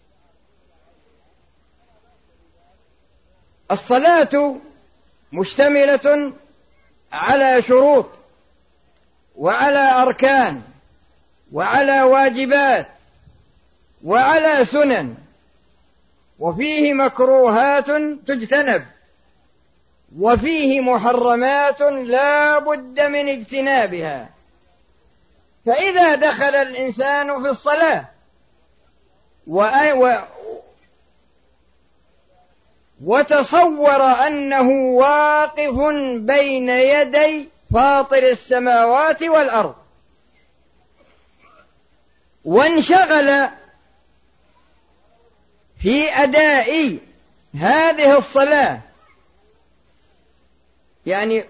الصلاة مشتملة على شروط وعلى أركان وعلى واجبات وعلى سنن، وفيه مكروهات تجتنب، وفيه محرمات لا بد من اجتنابها. فإذا دخل الإنسان في الصلاة وتصور أنه واقف بين يدي فاطر السماوات والأرض، وانشغل في أداء هذه الصلاة، يعني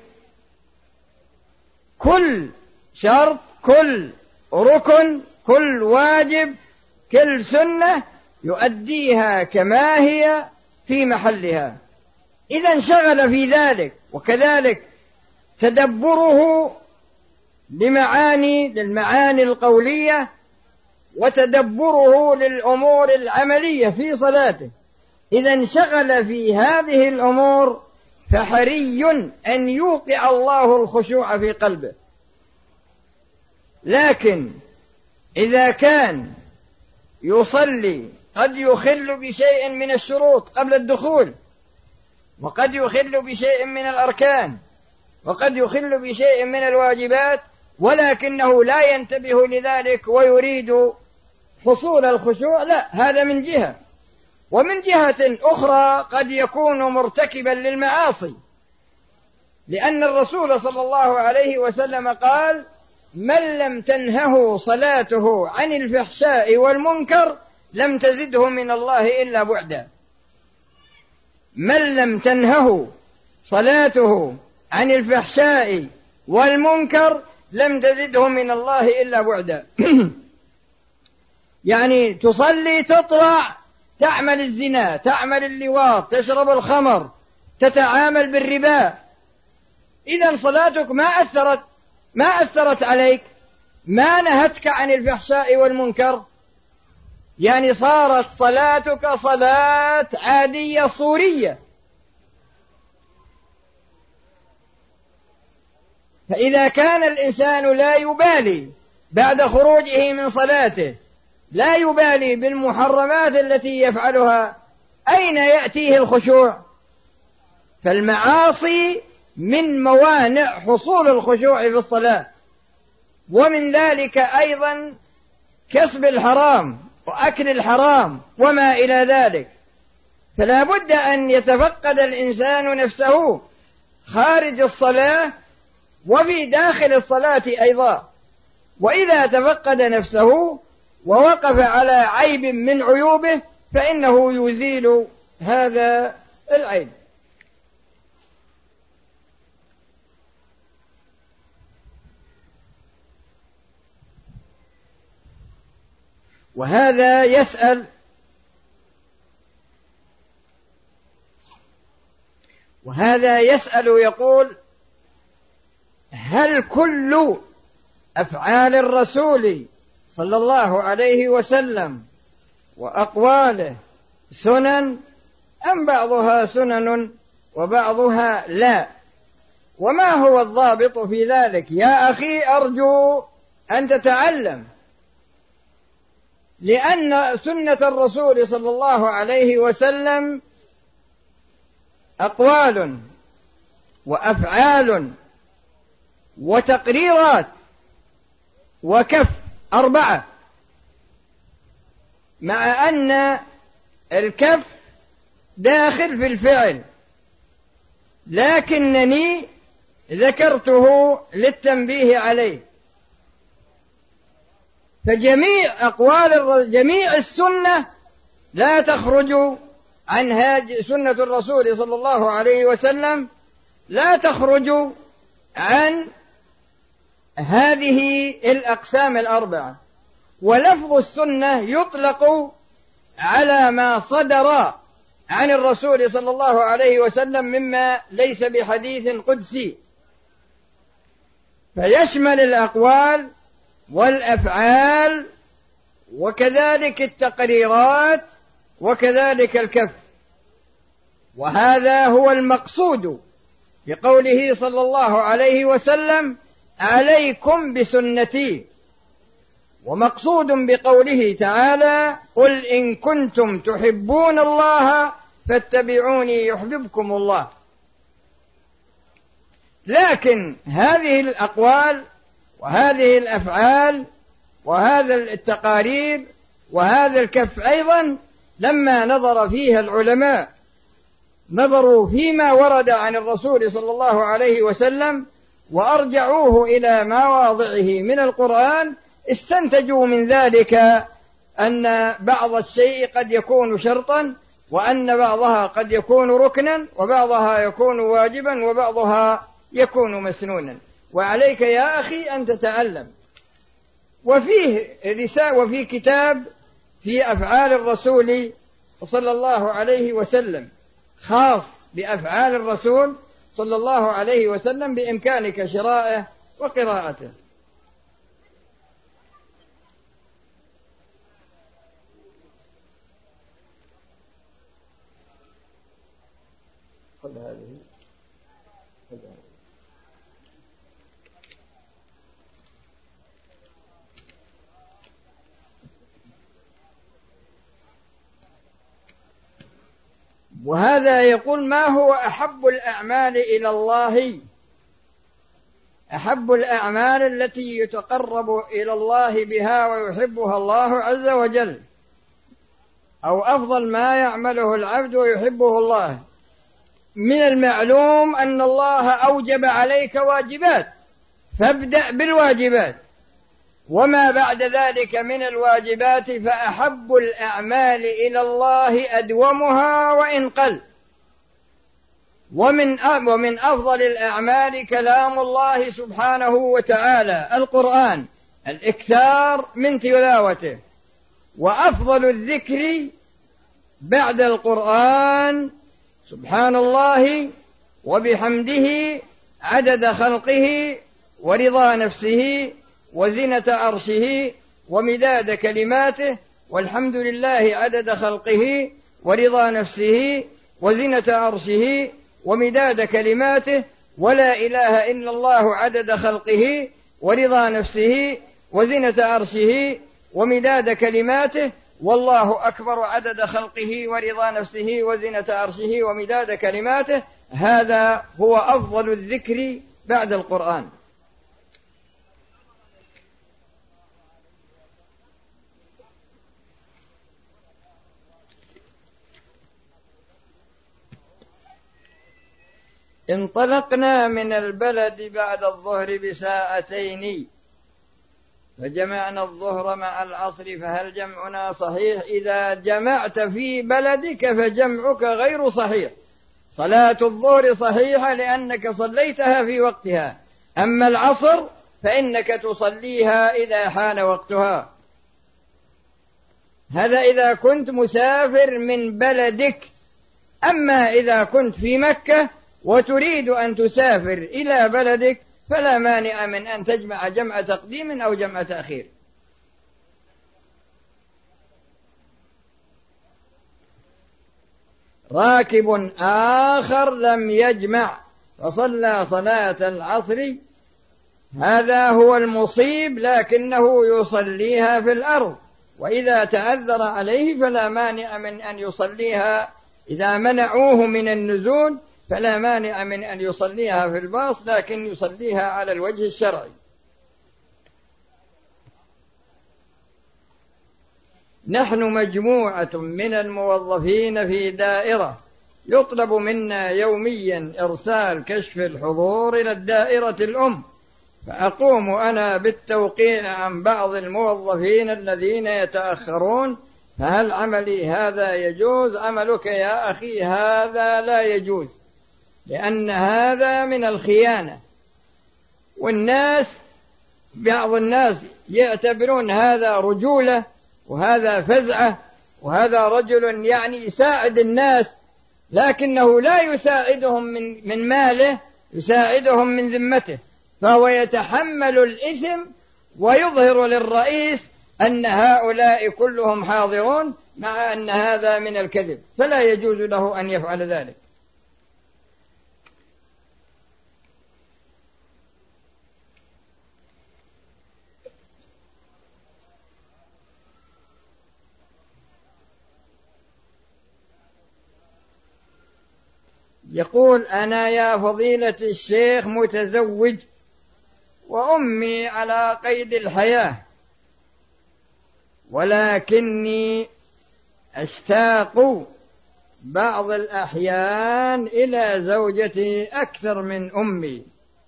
كل شرط، كل ركن، كل واجب، كل سنة يؤديها كما هي في محلها، إذا انشغل في ذلك. وكذلك تدبره لمعاني للمعاني القولية، وتدبره للأمور العملية في صلاته، إذا انشغل في هذه الأمور فحري أن يوقع الله الخشوع في قلبه. لكن إذا كان يصلي قد يخل بشيء من الشروط قبل الدخول، وقد يخل بشيء من الأركان، وقد يخل بشيء من الواجبات، ولكنه لا ينتبه لذلك ويريد حصول الخشوع، لا، هذا من جهة. ومن جهة أخرى قد يكون مرتكبا للمعاصي، لأن الرسول صلى الله عليه وسلم قال: من لم تنهه صلاته عن الفحشاء والمنكر لم تزده من الله إلا بعدا. من لم تنهه صلاته عن الفحشاء والمنكر لم تزده من الله إلا بعدا. يعني تصلي، تطلع، تعمل الزنا، تعمل اللواط، تشرب الخمر، تتعامل بالربا، إذن صلاتك ما أثرت ما أثرت عليك، ما نهتك عن الفحشاء والمنكر، يعني صارت صلاتك صلاة عادية صورية. فإذا كان الإنسان لا يبالي بعد خروجه من صلاته، لا يبالي بالمحرمات التي يفعلها، أين يأتيه الخشوع؟ فالمعاصي من موانع حصول الخشوع في الصلاة. ومن ذلك أيضا كسب الحرام وأكل الحرام وما إلى ذلك. فلا بد أن يتفقد الإنسان نفسه خارج الصلاة وفي داخل الصلاة أيضا. وإذا تفقد نفسه ووقف على عيب من عيوبه فإنه يزيل هذا العيب. وهذا يسأل وهذا يسأل يقول: هل كل أفعال الرسول صلى الله عليه وسلم وأقواله سنن أم بعضها سنن وبعضها لا؟ وما هو الضابط في ذلك؟ يا أخي أرجو أن تتعلم، لأن سنة الرسول صلى الله عليه وسلم أقوال وأفعال وتقريرات وكف أربعة، مع أن الكف داخل في الفعل، لكنني ذكرته للتنبيه عليه. فجميع أقوال جميع السنة لا تخرج عن هذه سنة الرسول صلى الله عليه وسلم، لا تخرج عن هذه الأقسام الأربعة. ولفظ السنة يطلق على ما صدر عن الرسول صلى الله عليه وسلم مما ليس بحديث قدسي، فيشمل الأقوال والأفعال وكذلك التقريرات وكذلك الكف. وهذا هو المقصود بقوله صلى الله عليه وسلم: عليكم بسنتي. ومقصود بقوله تعالى: قل إن كنتم تحبون الله فاتبعوني يحببكم الله. لكن هذه الأقوال وهذه الأفعال وهذا التقارير وهذا الكف أيضا لما نظر فيها العلماء نظروا فيما ورد عن الرسول صلى الله عليه وسلم وأرجعوه إلى مواضعه من القرآن، استنتجوا من ذلك أن بعض الشيء قد يكون شرطا، وأن بعضها قد يكون ركنا، وبعضها يكون واجبا، وبعضها يكون مسنونا. وعليك يا أخي أن تتعلم. وفيه رسالة وفي كتاب في أفعال الرسول صلى الله عليه وسلم خاص بأفعال الرسول صلى الله عليه وسلم، بإمكانك شرائه وقراءته. خذ هذه خذ هذه. وهذا يقول: ما هو أحب الأعمال إلى الله؟ أحب الأعمال التي يتقرب إلى الله بها ويحبها الله عز وجل، أو أفضل ما يعمله العبد ويحبه الله. من المعلوم أن الله أوجب عليك واجبات، فابدأ بالواجبات، وما بعد ذلك من الواجبات فأحب الأعمال إلى الله أدومها وإن قل. ومن ومن أفضل الأعمال كلام الله سبحانه وتعالى القرآن، الإكثار من تلاوته. وأفضل الذكر بعد القرآن سبحان الله وبحمده عدد خلقه ورضا نفسه وزنة عرشه ومداد كلماته، والحمد لله عدد خلقه ورضا نفسه وزنة عرشه ومداد كلماته، ولا إله إلا الله عدد خلقه ورضا نفسه وزنة عرشه ومداد كلماته، والله أكبر عدد خلقه ورضا نفسه وزنة عرشه ومداد كلماته. هذا هو أفضل الذكر بعد القرآن. انطلقنا من البلد بعد الظهر بساعتين فجمعنا الظهر مع العصر، فهل جمعنا صحيح؟ إذا جمعت في بلدك فجمعك غير صحيح. صلاة الظهر صحيحة لأنك صليتها في وقتها، أما العصر فإنك تصليها إذا حان وقتها. هذا إذا كنت مسافر من بلدك. أما إذا كنت في مكة وتريد أن تسافر إلى بلدك فلا مانع من أن تجمع جمع تقديم أو جمع تأخير. راكب آخر لم يجمع فصلى صلاة العصر، هذا هو المصيب، لكنه يصليها في الأرض، وإذا تعذر عليه فلا مانع من أن يصليها. إذا منعوه من النزول فلا مانع من أن يصليها في الباص، لكن يصليها على الوجه الشرعي. نحن مجموعة من الموظفين في دائرة يطلب منا يوميا إرسال كشف الحضور إلى الدائرة الأم، فأقوم أنا بالتوقيع عن بعض الموظفين الذين يتأخرون، فهل عملي هذا يجوز؟ عملك يا أخي هذا لا يجوز، لأن هذا من الخيانة، والناس بعض الناس يعتبرون هذا رجولة وهذا فزعة، وهذا رجل يعني يساعد الناس، لكنه لا يساعدهم من من ماله، يساعدهم من ذمته. فهو يتحمل الإثم ويظهر للرئيس أن هؤلاء كلهم حاضرون، مع أن هذا من الكذب، فلا يجوز له أن يفعل ذلك. يقول: أنا يا فضيلة الشيخ متزوج وأمي على قيد الحياة، ولكني أشتاق بعض الأحيان إلى زوجتي أكثر من أمي،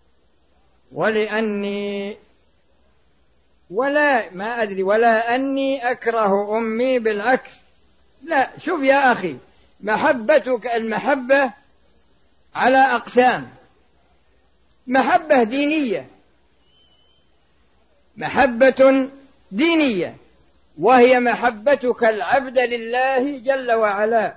ولأني ولا ما أدري ولا أني أكره أمي، بالعكس. لا، شوف يا أخي، محبتك المحبة على أقسام: محبة دينية، محبة دينية وهي محبتك العبد لله جل وعلا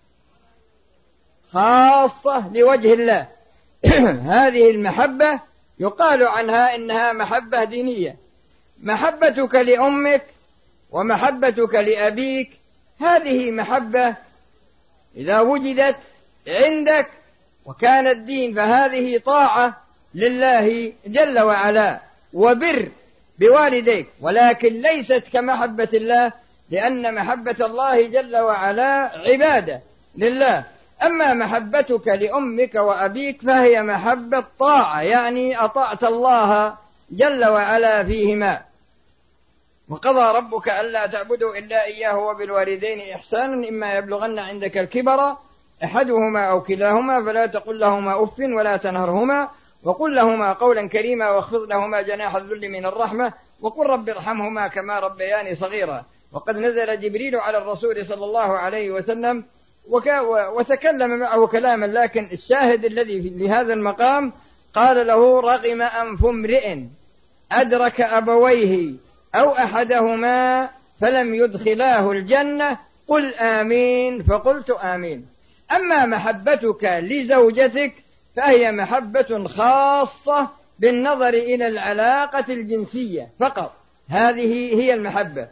خاصة لوجه الله. هذه المحبة يقال عنها إنها محبة دينية. محبتك لأمك ومحبتك لأبيك هذه محبة إذا وجدت عندك وكان الدين، فهذه طاعة لله جل وعلا وبر بوالديك، ولكن ليست كمحبة الله، لأن محبة الله جل وعلا عبادة لله. أما محبتك لأمك وأبيك فهي محبة طاعة، يعني أطعت الله جل وعلا فيهما. وقضى ربك ألا تعبدوا إلا إياه وبالوالدين إحسانا، إما يبلغن عندك الكبر أحدهما أو كلاهما فلا تقل لهما أف ولا تنهرهما، وقل لهما قولا كريما، واخفض لهما جناح الذل من الرحمة، وقل رب ارحمهما كما ربياني صغيرا. وقد نزل جبريل على الرسول صلى الله عليه وسلم وتكلم معه كلاما، لكن الشاهد الذي لهذا المقام قال له: رغم أنف امرئ أدرك أبويه أو أحدهما فلم يدخلاه الجنة، قل آمين، فقلت آمين. أما محبتك لزوجتك فهي محبة خاصة بالنظر إلى العلاقة الجنسية فقط، هذه هي المحبة.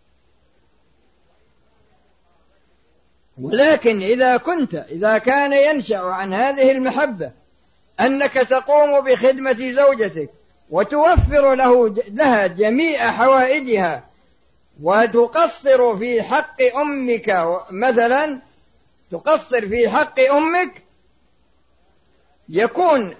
ولكن إذا كنت إذا كان ينشأ عن هذه المحبة أنك تقوم بخدمة زوجتك وتوفر له لها جميع حوائجها، وتقصر في حق أمك مثلا، تقصر في حق أمك، يكون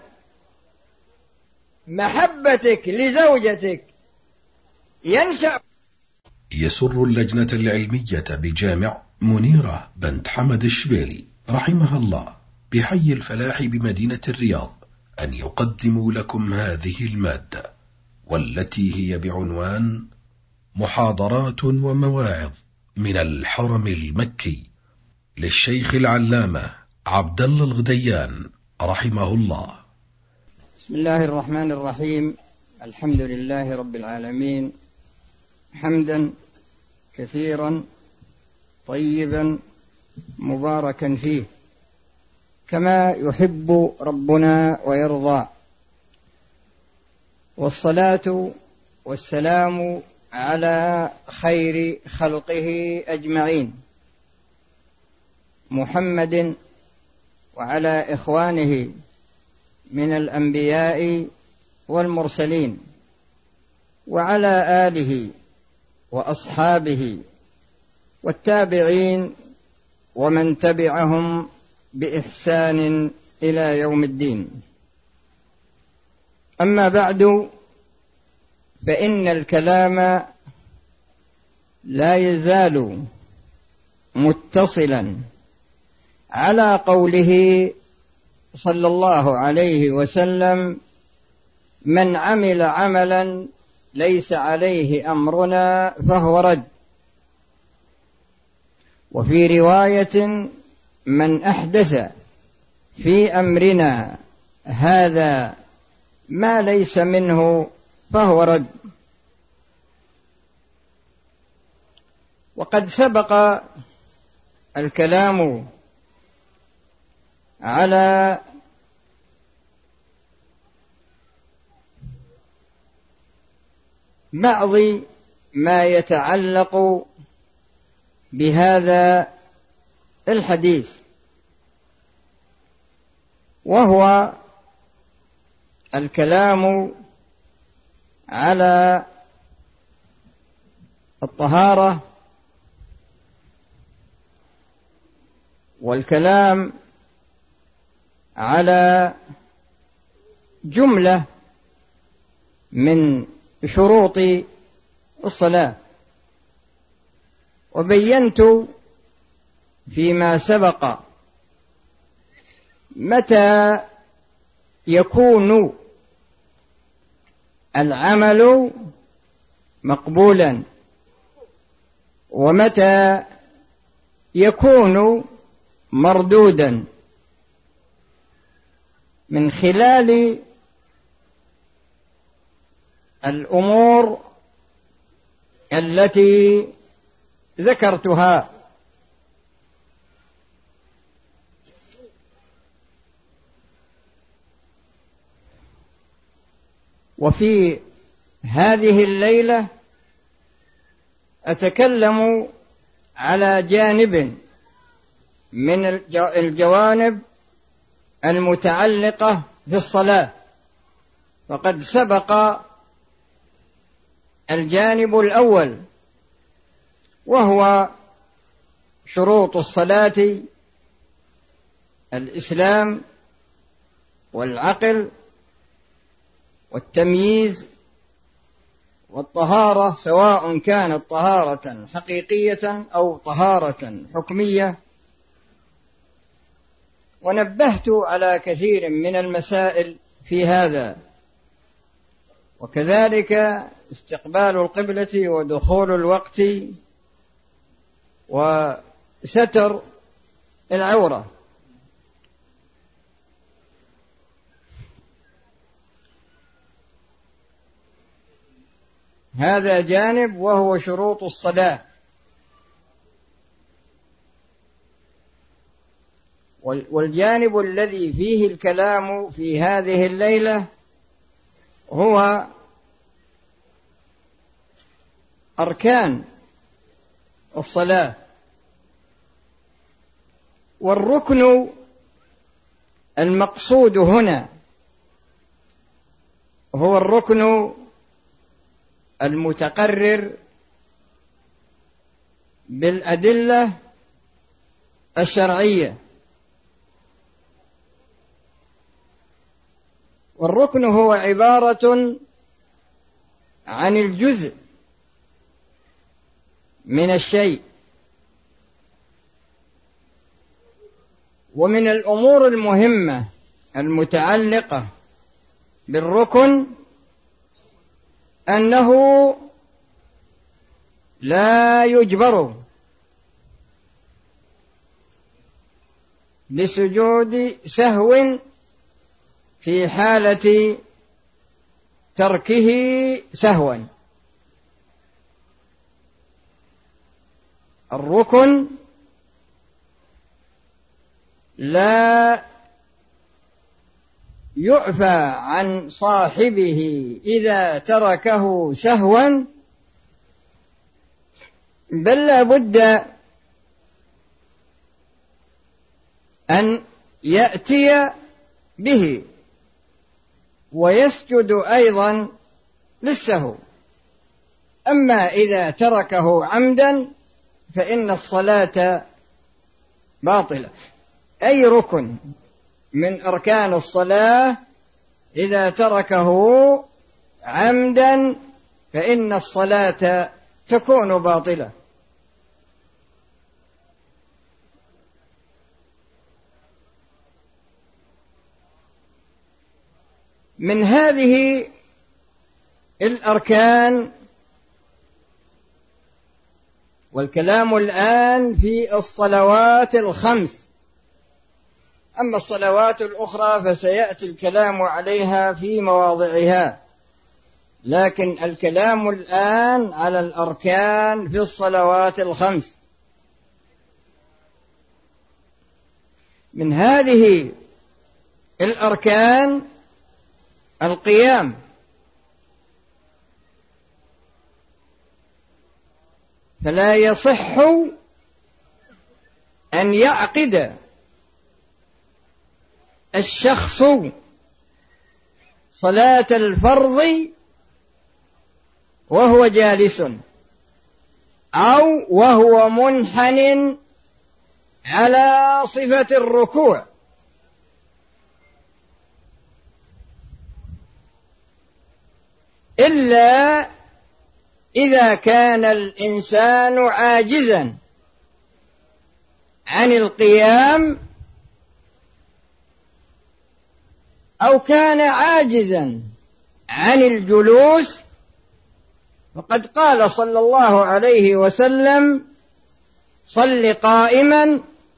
محبتك لزوجتك ينشأ. يسر اللجنة العلمية بجامع منيرة بنت حمد الشبيلي رحمها الله بحي الفلاح بمدينة الرياض أن يقدموا لكم هذه المادة، والتي هي بعنوان محاضرات ومواعظ من الحرم المكي للشيخ العلامة عبد الله الغديان رحمه الله. بسم الله الرحمن الرحيم. الحمد لله رب العالمين، حمدا كثيرا طيبا مباركا فيه كما يحب ربنا ويرضى، والصلاة والسلام على خير خلقه أجمعين، محمد وعلى إخوانه من الأنبياء والمرسلين، وعلى آله وأصحابه والتابعين ومن تبعهم بإحسان إلى يوم الدين. أما بعد، فإن الكلام لا يزال متصلا على قوله صلى الله عليه وسلم: من عمل عملا ليس عليه أمرنا فهو رد. وفي رواية: من أحدث في أمرنا هذا ما ليس منه فهو رد. وقد سبق الكلام على بعض ما يتعلق بهذا الحديث، وهو الكلام على الطهارة والكلام على جملة من شروط الصلاة. وبينت فيما سبق متى يكون العمل مقبولا ومتى يكون مردودا، من خلال الأمور التي ذكرتها. وفي هذه الليلة أتكلم على جانب من الجوانب المتعلقة في الصلاة، وقد سبق الجانب الأول وهو شروط الصلاة: الإسلام والعقل والتمييز والطهارة، سواء كانت طهارة حقيقية أو طهارة حكمية. ونبهت على كثير من المسائل في هذا، وكذلك استقبال القبلة ودخول الوقت وستر العورة. هذا جانب وهو شروط الصلاة. والجانب الذي فيه الكلام في هذه الليلة هو أركان الصلاة. والركن المقصود هنا هو الركن المتقرر بالأدلة الشرعية. والركن هو عبارة عن الجزء من الشيء. ومن الأمور المهمة المتعلقة بالركن أنه لا يجبر بسجود سهو في حالة تركه سهوا. الركن لا يعفى عن صاحبه إذا تركه سهوا، بل لا بد أن يأتي به ويسجد أيضا للسهو. أما إذا تركه عمدا فإن الصلاة باطلة. أي ركن من أركان الصلاة إذا تركه عمدا فإن الصلاة تكون باطلة. من هذه الأركان، والكلام الآن في الصلوات الخمس. أما الصلوات الأخرى فسيأتي الكلام عليها في مواضعها، لكن الكلام الآن على الأركان في الصلوات الخمس. من هذه الأركان القيام، فلا يصح أن يعقد الشخص صلاة الفرض وهو جالس أو وهو منحن على صفة الركوع، إلا إذا كان الإنسان عاجزا عن القيام أو كان عاجزا عن الجلوس، وقد قال صلى الله عليه وسلم: صل قائما،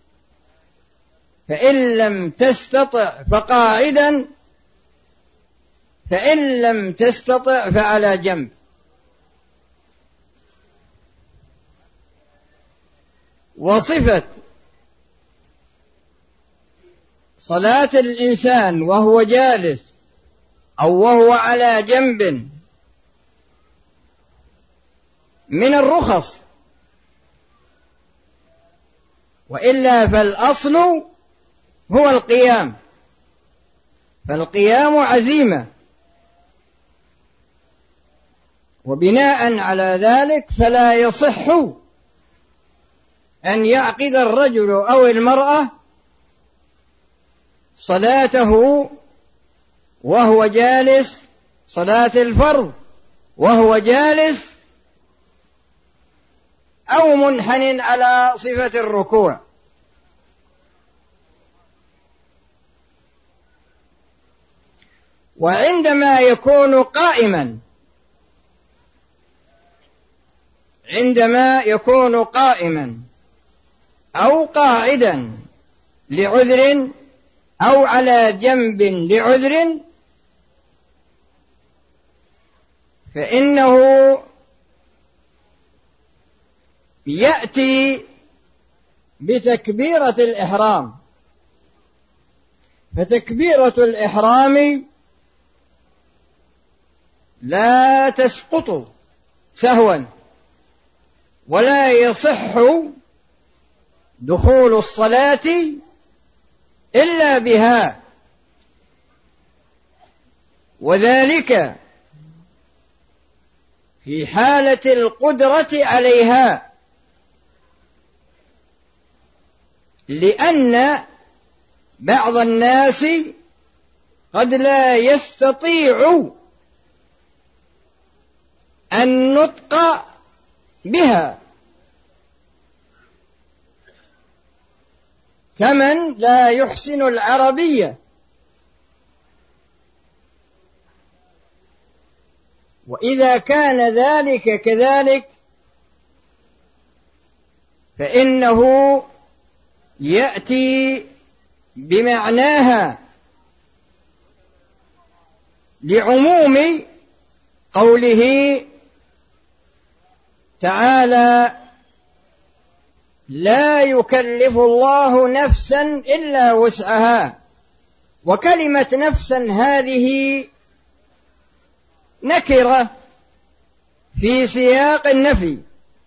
فإن لم تستطع فقاعدا، فإن لم تستطع فعلى جنب. وصفة صلاة الإنسان وهو جالس أو وهو على جنب من الرخص، وإلا فالأصل هو القيام، فالقيام عزيمة. وبناء على ذلك فلا يصح أن يعقد الرجل أو المرأة صلاته وهو جالس، صلاة الفرض وهو جالس أو منحن على صفة الركوع. وعندما يكون قائما عندما يكون قائما أو قاعدا لعذر أو على جنب لعذر، فإنه يأتي بتكبيرة الإحرام، فتكبيرة الإحرام لا تسقط سهوا، ولا يصح دخول الصلاة إلا بها، وذلك في حالة القدرة عليها، لأن بعض الناس قد لا يستطيع النطق بها، كمن لا يحسن العربية. وإذا كان ذلك كذلك فإنه يأتي بمعناها لعموم قوله تعالى: لا يكلف الله نفسا إلا وسعها. وكلمة نفسا هذه نكرة في سياق النفي،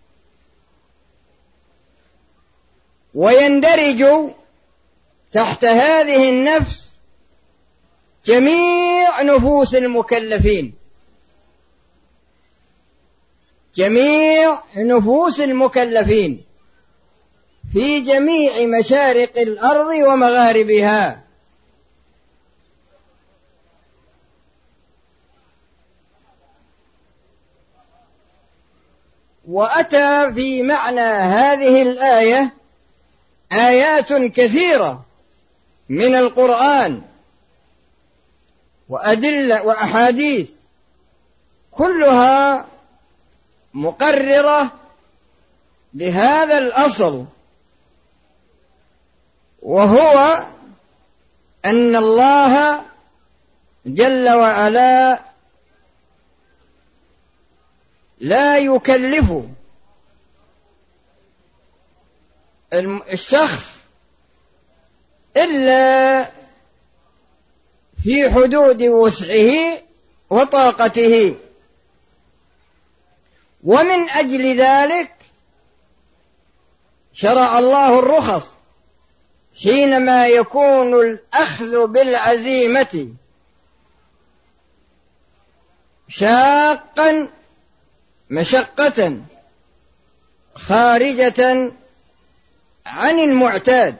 ويندرج تحت هذه النفس جميع نفوس المكلفين، جميع نفوس المكلفين في جميع مشارق الأرض ومغاربها. وأتى في معنى هذه الآية آيات كثيرة من القرآن وأدلة وأحاديث كلها مقررة لهذا الأصل، وهو أن الله جل وعلا لا يكلف الشخص إلا في حدود وسعه وطاقته، ومن أجل ذلك شرع الله الرخص حينما يكون الأخذ بالعزيمة شاقا مشقة خارجة عن المعتاد.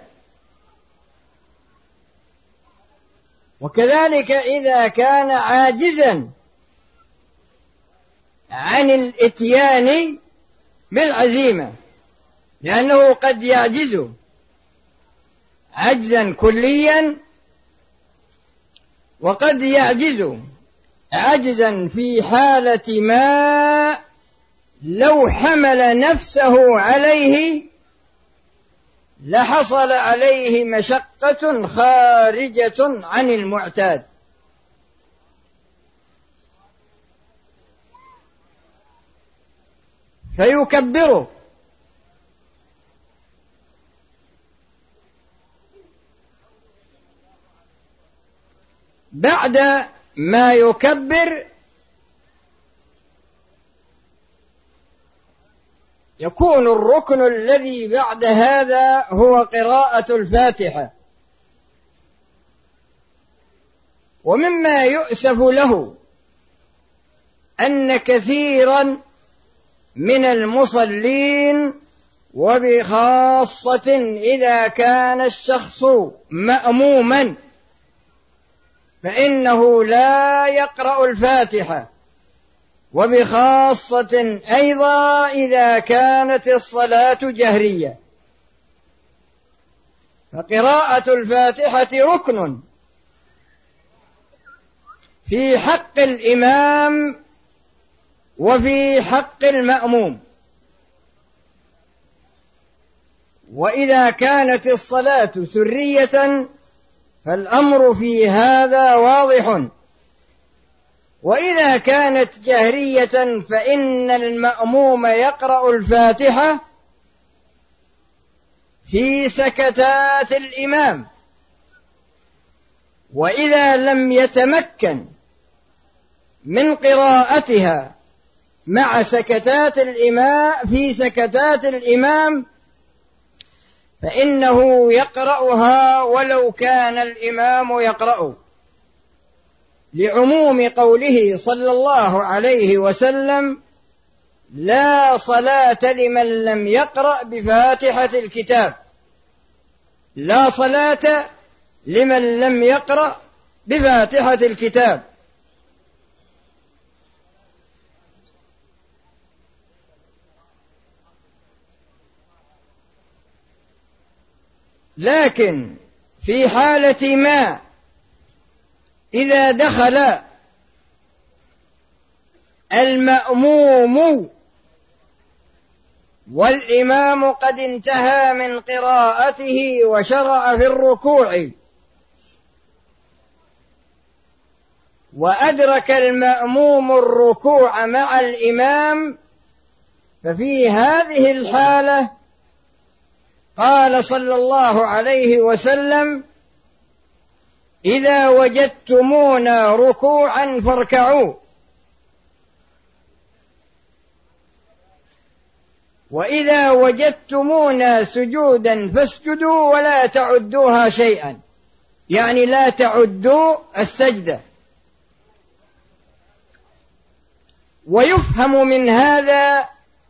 وكذلك إذا كان عاجزا عن الإتيان بالعزيمة، لأنه قد يعجز عجزا كليا، وقد يعجز عجزا في حالة ما لو حمل نفسه عليه لحصل عليه مشقة خارجة عن المعتاد. فيكبره بعد ما يكبر يكون الركن الذي بعد هذا هو قراءة الفاتحة. ومما يؤسف له أن كثيرا من المصلين، وبخاصة إذا كان الشخص مأموما، فإنه لا يقرأ الفاتحة، وبخاصة أيضا إذا كانت الصلاة جهرية، فقراءة الفاتحة ركن في حق الإمام وفي حق المأموم. وإذا كانت الصلاة سرية فالأمر في هذا واضح، وإذا كانت جهرية فإن المأموم يقرأ الفاتحة في سكتات الإمام، وإذا لم يتمكن من قراءتها مع سكتات الإمام في سكتات الإمام فإنه يقرأها ولو كان الإمام يقرأ، لعموم قوله صلى الله عليه وسلم: لا صلاة لمن لم يقرأ بفاتحة الكتاب. لا صلاة لمن لم يقرأ بفاتحة الكتاب. لكن في حالة ما إذا دخل المأموم والإمام قد انتهى من قراءته وشرع في الركوع، وأدرك المأموم الركوع مع الإمام، ففي هذه الحالة قال صلى الله عليه وسلم: إذا وجدتمونا ركوعا فاركعوا، وإذا وجدتمونا سجودا فاسجدوا ولا تعدوها شيئا، يعني لا تعدوا السجدة. ويفهم من هذا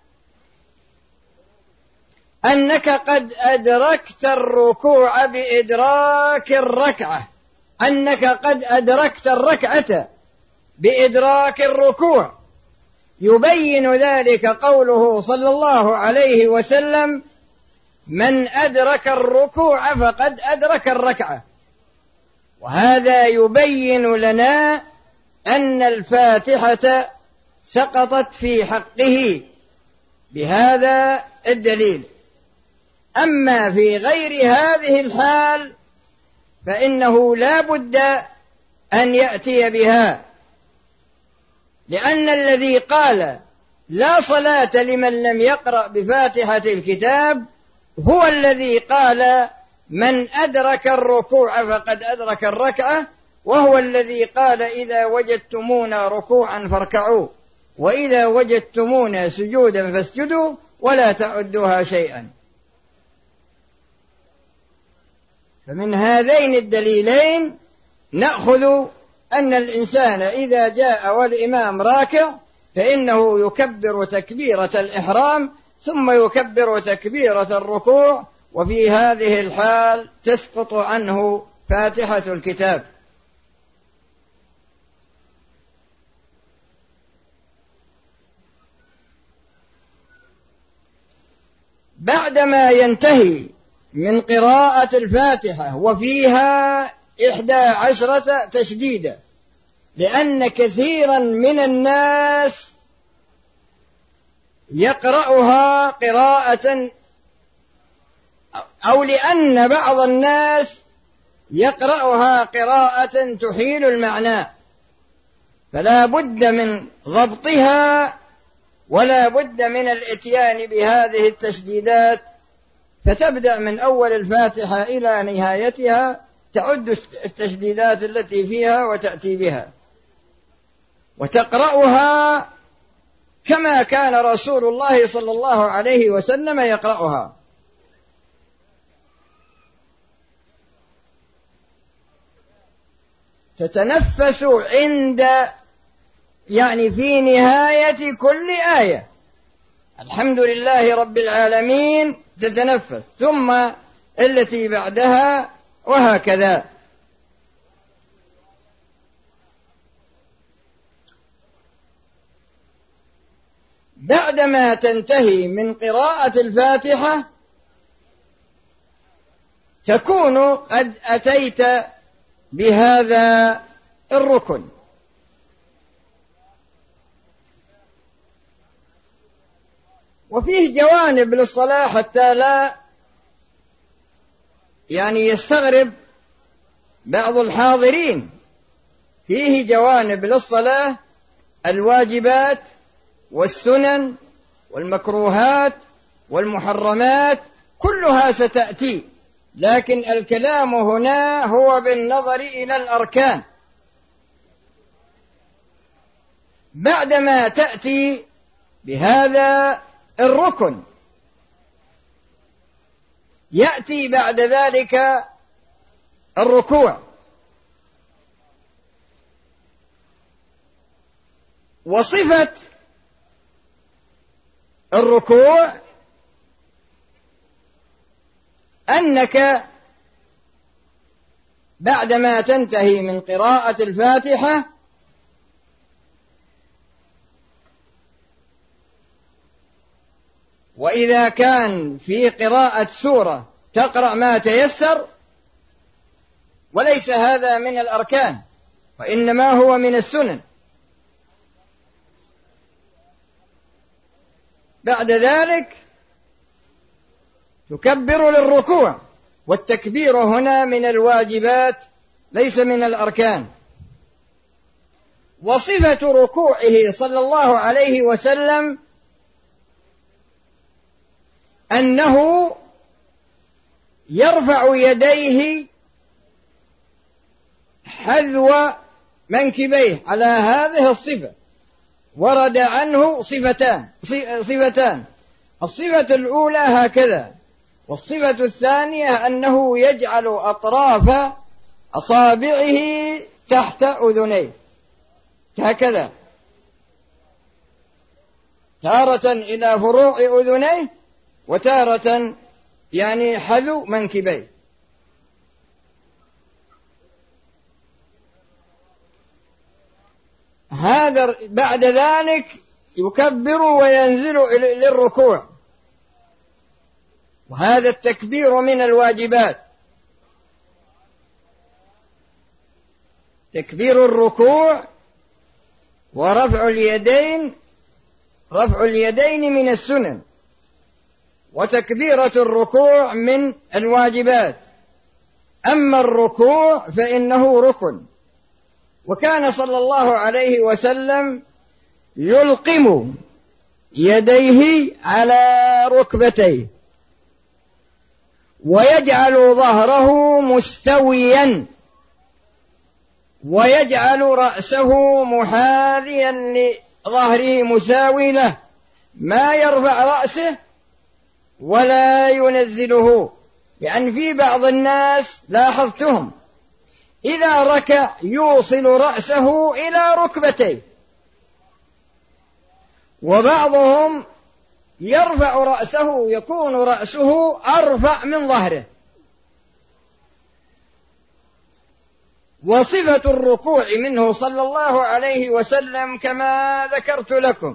أنك قد أدركت الركوع بإدراك الركعة، أنك قد أدركت الركعة بإدراك الركوع. يبين ذلك قوله صلى الله عليه وسلم: من أدرك الركوع فقد أدرك الركعة. وهذا يبين لنا أن الفاتحة سقطت في حقه بهذا الدليل. أما في غير هذه الحال فإنه لا بد أن يأتي بها، لأن الذي قال لا صلاة لمن لم يقرأ بفاتحة الكتاب هو الذي قال من أدرك الركوع فقد أدرك الركعة، وهو الذي قال إذا وجدتمونا ركوعا فاركعوا، وإذا وجدتمونا سجودا فاسجدوا ولا تعدوها شيئا. فمن هذين الدليلين نأخذ أن الإنسان إذا جاء والإمام راكع فإنه يكبر تكبيرة الإحرام ثم يكبر تكبيرة الركوع، وفي هذه الحال تسقط عنه فاتحة الكتاب. بعدما ينتهي من قراءة الفاتحة وفيها إحدى عشرة تشديدا، لأن كثيرا من الناس يقرأها قراءة، أو لأن بعض الناس يقرأها قراءة تحيل المعنى، فلا بد من ضبطها ولا بد من الإتيان بهذه التشديدات، فتبدأ من أول الفاتحة إلى نهايتها تعد التشديدات التي فيها وتأتي بها وتقرأها كما كان رسول الله صلى الله عليه وسلم يقرأها. تتنفس عند يعني في نهاية كل آية الحمد لله رب العالمين تتنفس، ثم التي بعدها وهكذا. بعدما تنتهي من قراءة الفاتحة تكون قد أتيت بهذا الركن. وفيه جوانب للصلاة حتى لا يعني يستغرب بعض الحاضرين، فيه جوانب للصلاة: الواجبات والسنن والمكروهات والمحرمات كلها ستأتي، لكن الكلام هنا هو بالنظر إلى الأركان. بعدما تأتي بهذا الركن يأتي بعد ذلك الركوع، وصفة الركوع أنك بعدما تنتهي من قراءة الفاتحة وإذا كان في قراءة سورة تقرأ ما تيسر، وليس هذا من الأركان وإنما هو من السنن. بعد ذلك تكبر للركوع، والتكبير هنا من الواجبات ليس من الأركان. وصفة ركوعه صلى الله عليه وسلم أنه يرفع يديه حذو منكبيه على هذه الصفة. ورد عنه صفتان صفتان الصفة الأولى هكذا، والصفة الثانية أنه يجعل أطراف أصابعه تحت أذنيه هكذا، تارة إلى فروع أذنيه وتارة يعني حذو منكبيه. هذا بعد ذلك يكبر وينزل للركوع، وهذا التكبير من الواجبات. تكبير الركوع ورفع اليدين، رفع اليدين من السنن، وتكبيرة الركوع من الواجبات. أما الركوع فإنه ركن، وكان صلى الله عليه وسلم يلقم يديه على ركبتيه ويجعل ظهره مستويا ويجعل رأسه محاذيا لظهره مساوي له، ما يرفع رأسه ولا ينزله، يعني في بعض الناس لاحظتهم إذا ركع يوصل رأسه إلى ركبتيه، وبعضهم يرفع رأسه يكون رأسه أرفع من ظهره. وصفة الركوع منه صلى الله عليه وسلم كما ذكرت لكم،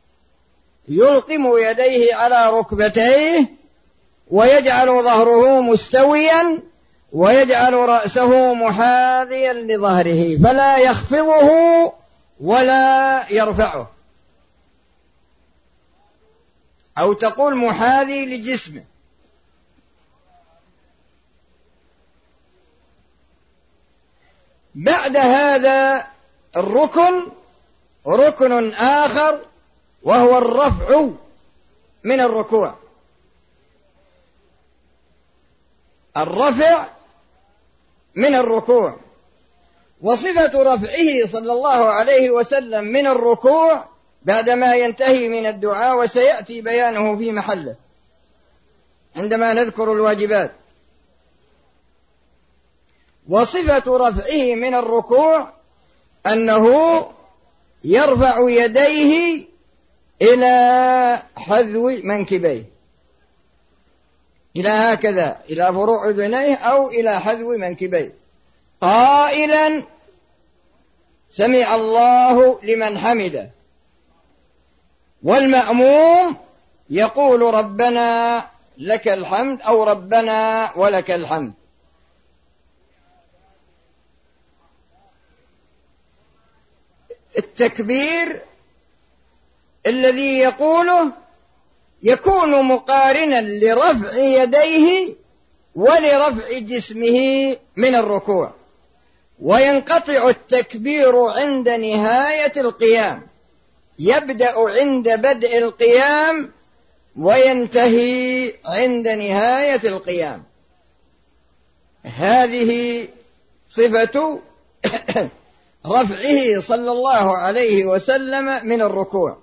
يلقم يديه على ركبتيه ويجعل ظهره مستويا ويجعل رأسه محاذيا لظهره، فلا يخفضه ولا يرفعه، أو تقول محاذي لجسمه. بعد هذا الركن ركن آخر وهو الرفع من الركوع. الرفع من الركوع، وصفة رفعه صلى الله عليه وسلم من الركوع بعدما ينتهي من الدعاء، وسيأتي بيانه في محله عندما نذكر الواجبات. وصفة رفعه من الركوع أنه يرفع يديه إلى حذو منكبيه، إلى هكذا، إلى فروع أذنيه أو إلى حذو منكبيه، قائلا سمع الله لمن حمده، والمأموم يقول ربنا لك الحمد أو ربنا ولك الحمد. التكبير الذي يقوله يكون مقارنا لرفع يديه ولرفع جسمه من الركوع، وينقطع التكبير عند نهاية القيام، يبدأ عند بدء القيام وينتهي عند نهاية القيام. هذه صفة رفعه صلى الله عليه وسلم من الركوع.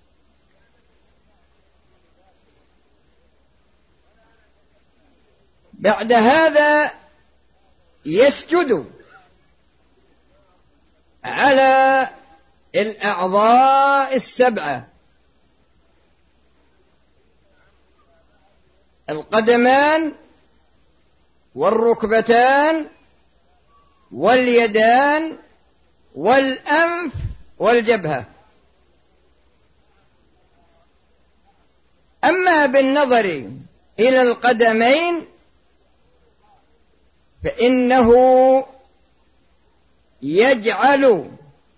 بعد هذا يسجد على الأعضاء السبعة: القدمان والركبتان واليدان والأنف والجبهة. أما بالنظر إلى القدمين فإنه يجعل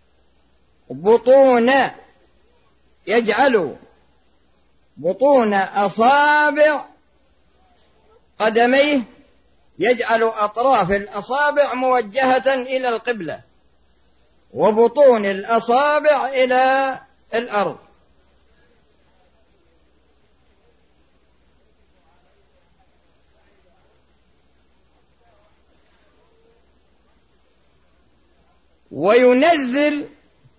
بطون يجعل بطون أصابع قدميه، يجعل أطراف الأصابع موجهة إلى القبلة وبطون الأصابع إلى الأرض. وينزل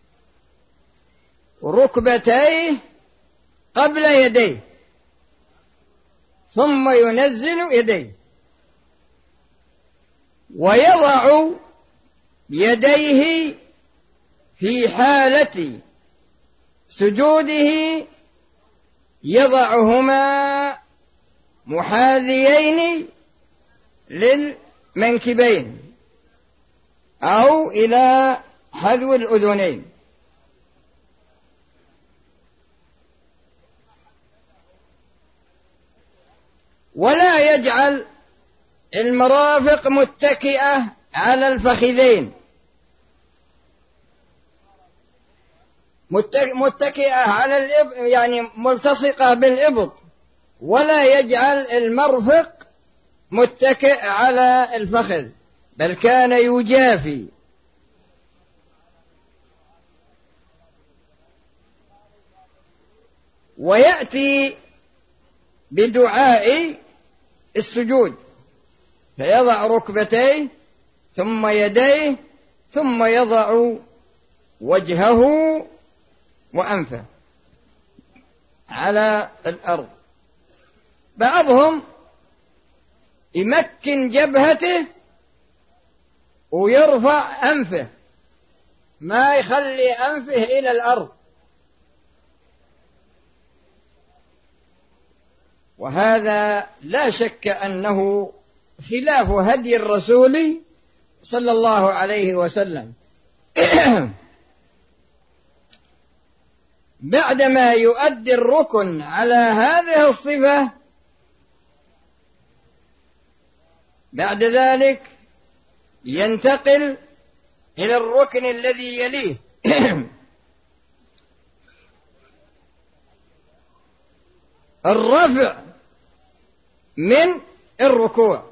ركبتيه قبل يديه، ثم ينزل يديه، ويضع يديه في حالة سجوده، يضعهما محاذيين للمنكبين أو إلى حذو الأذنين. ولا يجعل المرافق متكئة على الفخذين، متكئة على الإب... يعني ملتصقة بالإبط، ولا يجعل المرفق متكئ على الفخذ، بل كان يجافي. ويأتي بدعاء السجود، فيضع ركبتيه ثم يديه ثم يضع وجهه وأنفه على الأرض. بعضهم يمكن جبهته ويرفع أنفه، ما يخلي أنفه إلى الأرض. وهذا لا شك أنه خلاف هدي الرسول صلى الله عليه وسلم. بعدما يؤدي الركن على هذه الصفة، بعد ذلك ينتقل إلى الركن الذي يليه الرفع من الركوع،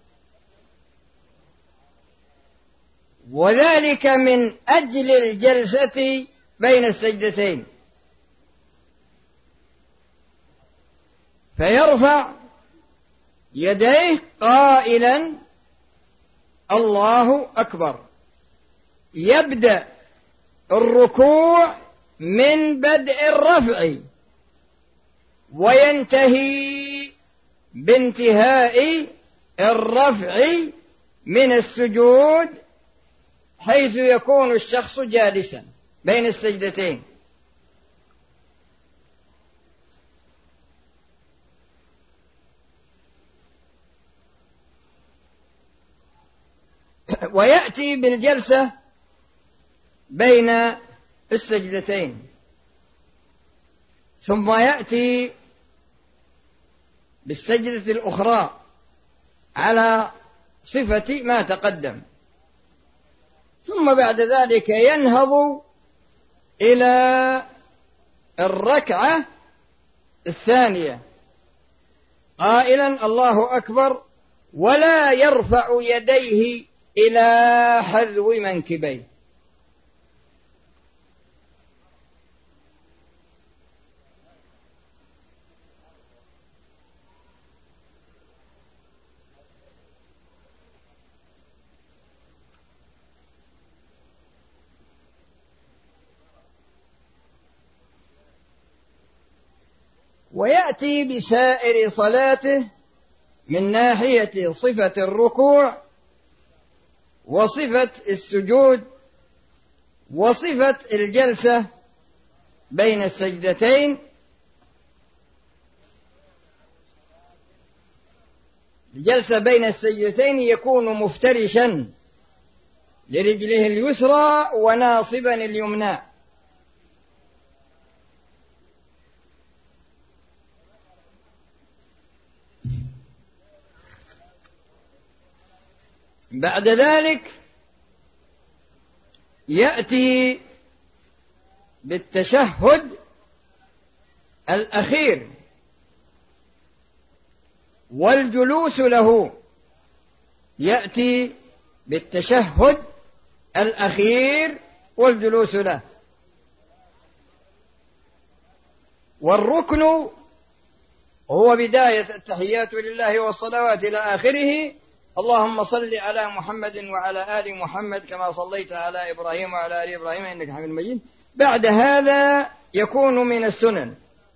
وذلك من أجل الجلسة بين السجدتين، فيرفع يديه قائلا الله أكبر. يبدأ الركوع من بدء الرفع وينتهي بانتهاء الرفع من السجود، حيث يكون الشخص جالسا بين السجدتين. ويأتي بالجلسة بين السجدتين، ثم يأتي بالسجدة الأخرى على صفة ما تقدم، ثم بعد ذلك ينهض إلى الركعة الثانية قائلا الله أكبر، ولا يرفع يديه إلى حذو منكبيه. ويأتي بسائر صلاته من ناحية صفة الركوع وصفة السجود وصفة الجلسة بين السجدتين. الجلسة بين السجدتين يكون مفترشا لرجله اليسرى وناصبا اليمنى، بعد ذلك يأتي بالتشهد الأخير والجلوس له. يأتي بالتشهد الأخير والجلوس له. والركن هو بداية التحيات لله والصلوات إلى آخره. اللهم صل على محمد وعلى آل محمد كما صليت على إبراهيم وعلى آل إبراهيم إنك حميد مجيد. بعد هذا يكون من السنن.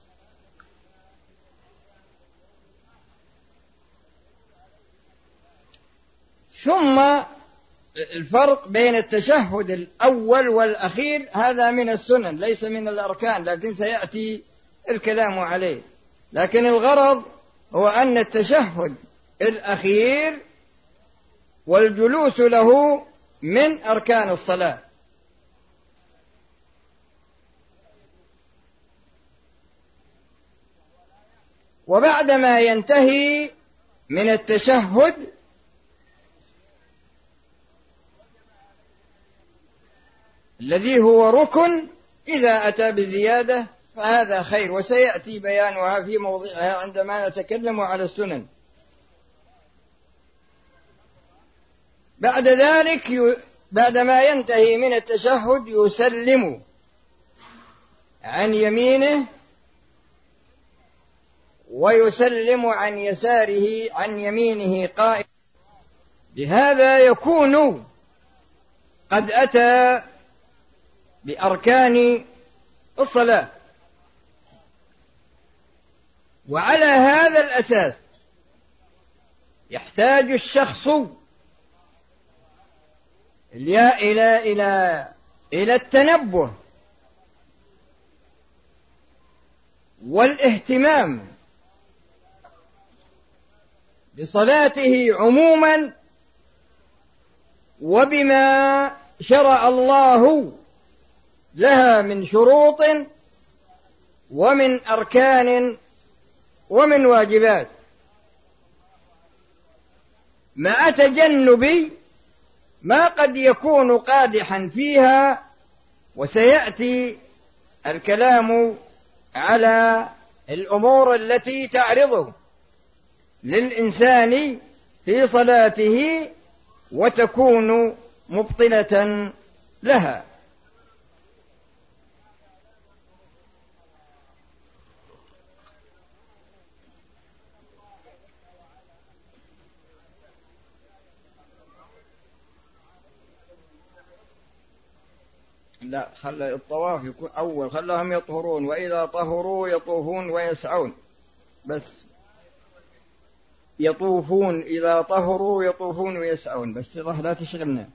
ثم الفرق بين التشهد الأول والأخير هذا من السنن ليس من الأركان، لكن سيأتي الكلام عليه. لكن الغرض هو أن التشهد الأخير والجلوس له من أركان الصلاة. وبعدما ينتهي من التشهد الذي هو ركن، إذا أتى بزيادة فهذا خير، وسيأتي بيانها في موضعها عندما نتكلم على السنن. بعد ذلك بعدما ينتهي من التشهد يسلم عن يمينه ويسلم عن يساره عن يمينه قائما. بهذا يكون قد أتى بأركان الصلاة. وعلى هذا الأساس يحتاج الشخص إلى إلى إلى إلى التنبه والاهتمام بصلاته عموما وبما شرع الله لها من شروط ومن أركان ومن واجبات، مع تجنب ما قد يكون قادحا فيها، وسيأتي الكلام على الأمور التي تعرضه للإنسان في صلاته وتكون مبطلة لها. لا، خلى الطواف يكون أول، خلاهم يطهرون، وإذا طهروا يطوفون ويسعون، بس يطوفون إذا طهروا يطوفون ويسعون، بس لا تشغلنا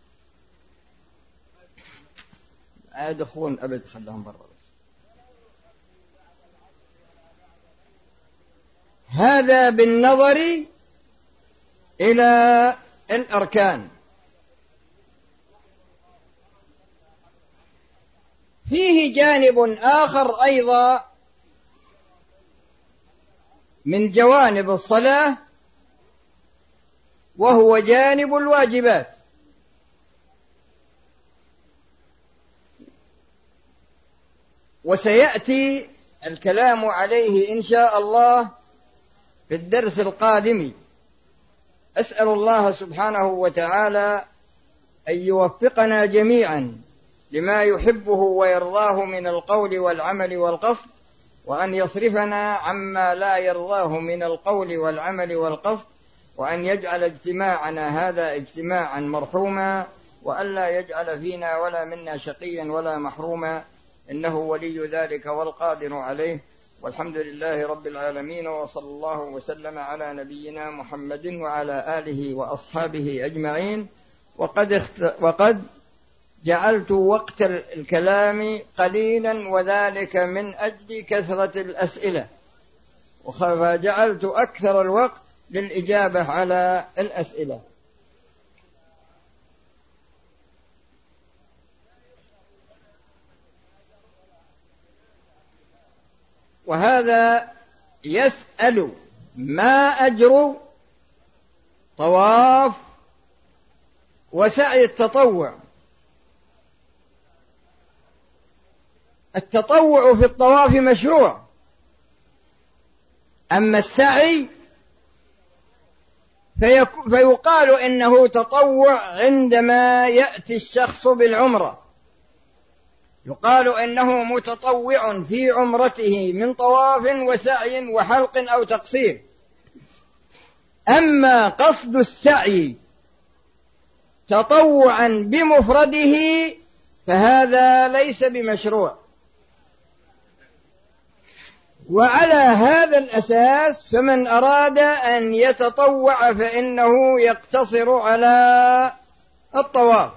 يدخلون أبد، خلاهم برا بس. هذا بالنظر إلى الأركان. فيه جانب آخر أيضا من جوانب الصلاة، وهو جانب الواجبات. وسيأتي الكلام عليه إن شاء الله في الدرس القادم. أسأل الله سبحانه وتعالى أن يوفقنا جميعا لما يحبه ويرضاه من القول والعمل والقصد، وأن يصرفنا عما لا يرضاه من القول والعمل والقصد، وأن يجعل اجتماعنا هذا اجتماعا مرحوما، وأن لا يجعل فينا ولا منا شقيا ولا محروما، إنه ولي ذلك والقادر عليه. والحمد لله رب العالمين، وصلى الله وسلم على نبينا محمد وعلى آله وأصحابه أجمعين. وقد, اخت... وقد جعلت وقت الكلام قليلا، وذلك من أجل كثرة الأسئلة، فجعلت أكثر الوقت للإجابة على الأسئلة. وهذا يسأل: ما أجر طواف وسعي التطوع؟ التطوع في الطواف مشروع، أما السعي فيقال إنه تطوع عندما يأتي الشخص بالعمرة، يقال إنه متطوع في عمرته من طواف وسعي وحلق أو تقصير. أما قصد السعي تطوعا بمفرده فهذا ليس بمشروع. وعلى هذا الأساس فمن أراد أن يتطوع فإنه يقتصر على الطواف.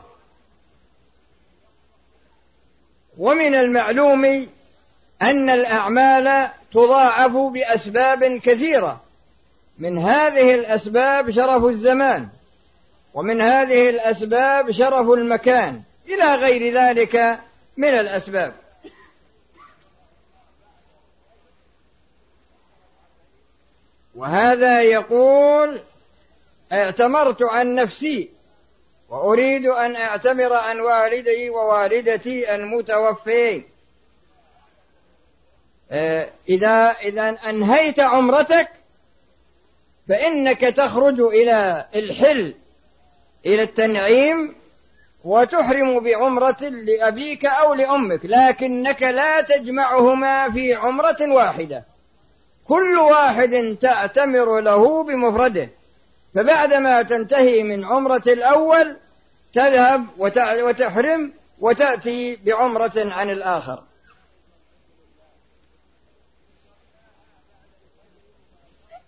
ومن المعلوم أن الأعمال تضاعف بأسباب كثيرة، من هذه الأسباب شرف الزمان، ومن هذه الأسباب شرف المكان، إلى غير ذلك من الأسباب. وهذا يقول: اعتمرت عن نفسي وأريد أن أعتمر عن والدي ووالدتي المتوفين. إذا إذا أنهيت عمرتك فإنك تخرج إلى الحل، إلى التنعيم، وتحرم بعمرة لأبيك أو لأمك، لكنك لا تجمعهما في عمرة واحدة، كل واحد تعتمر له بمفرده. فبعدما تنتهي من عمرة الأول تذهب وتحرم وتأتي بعمرة عن الآخر.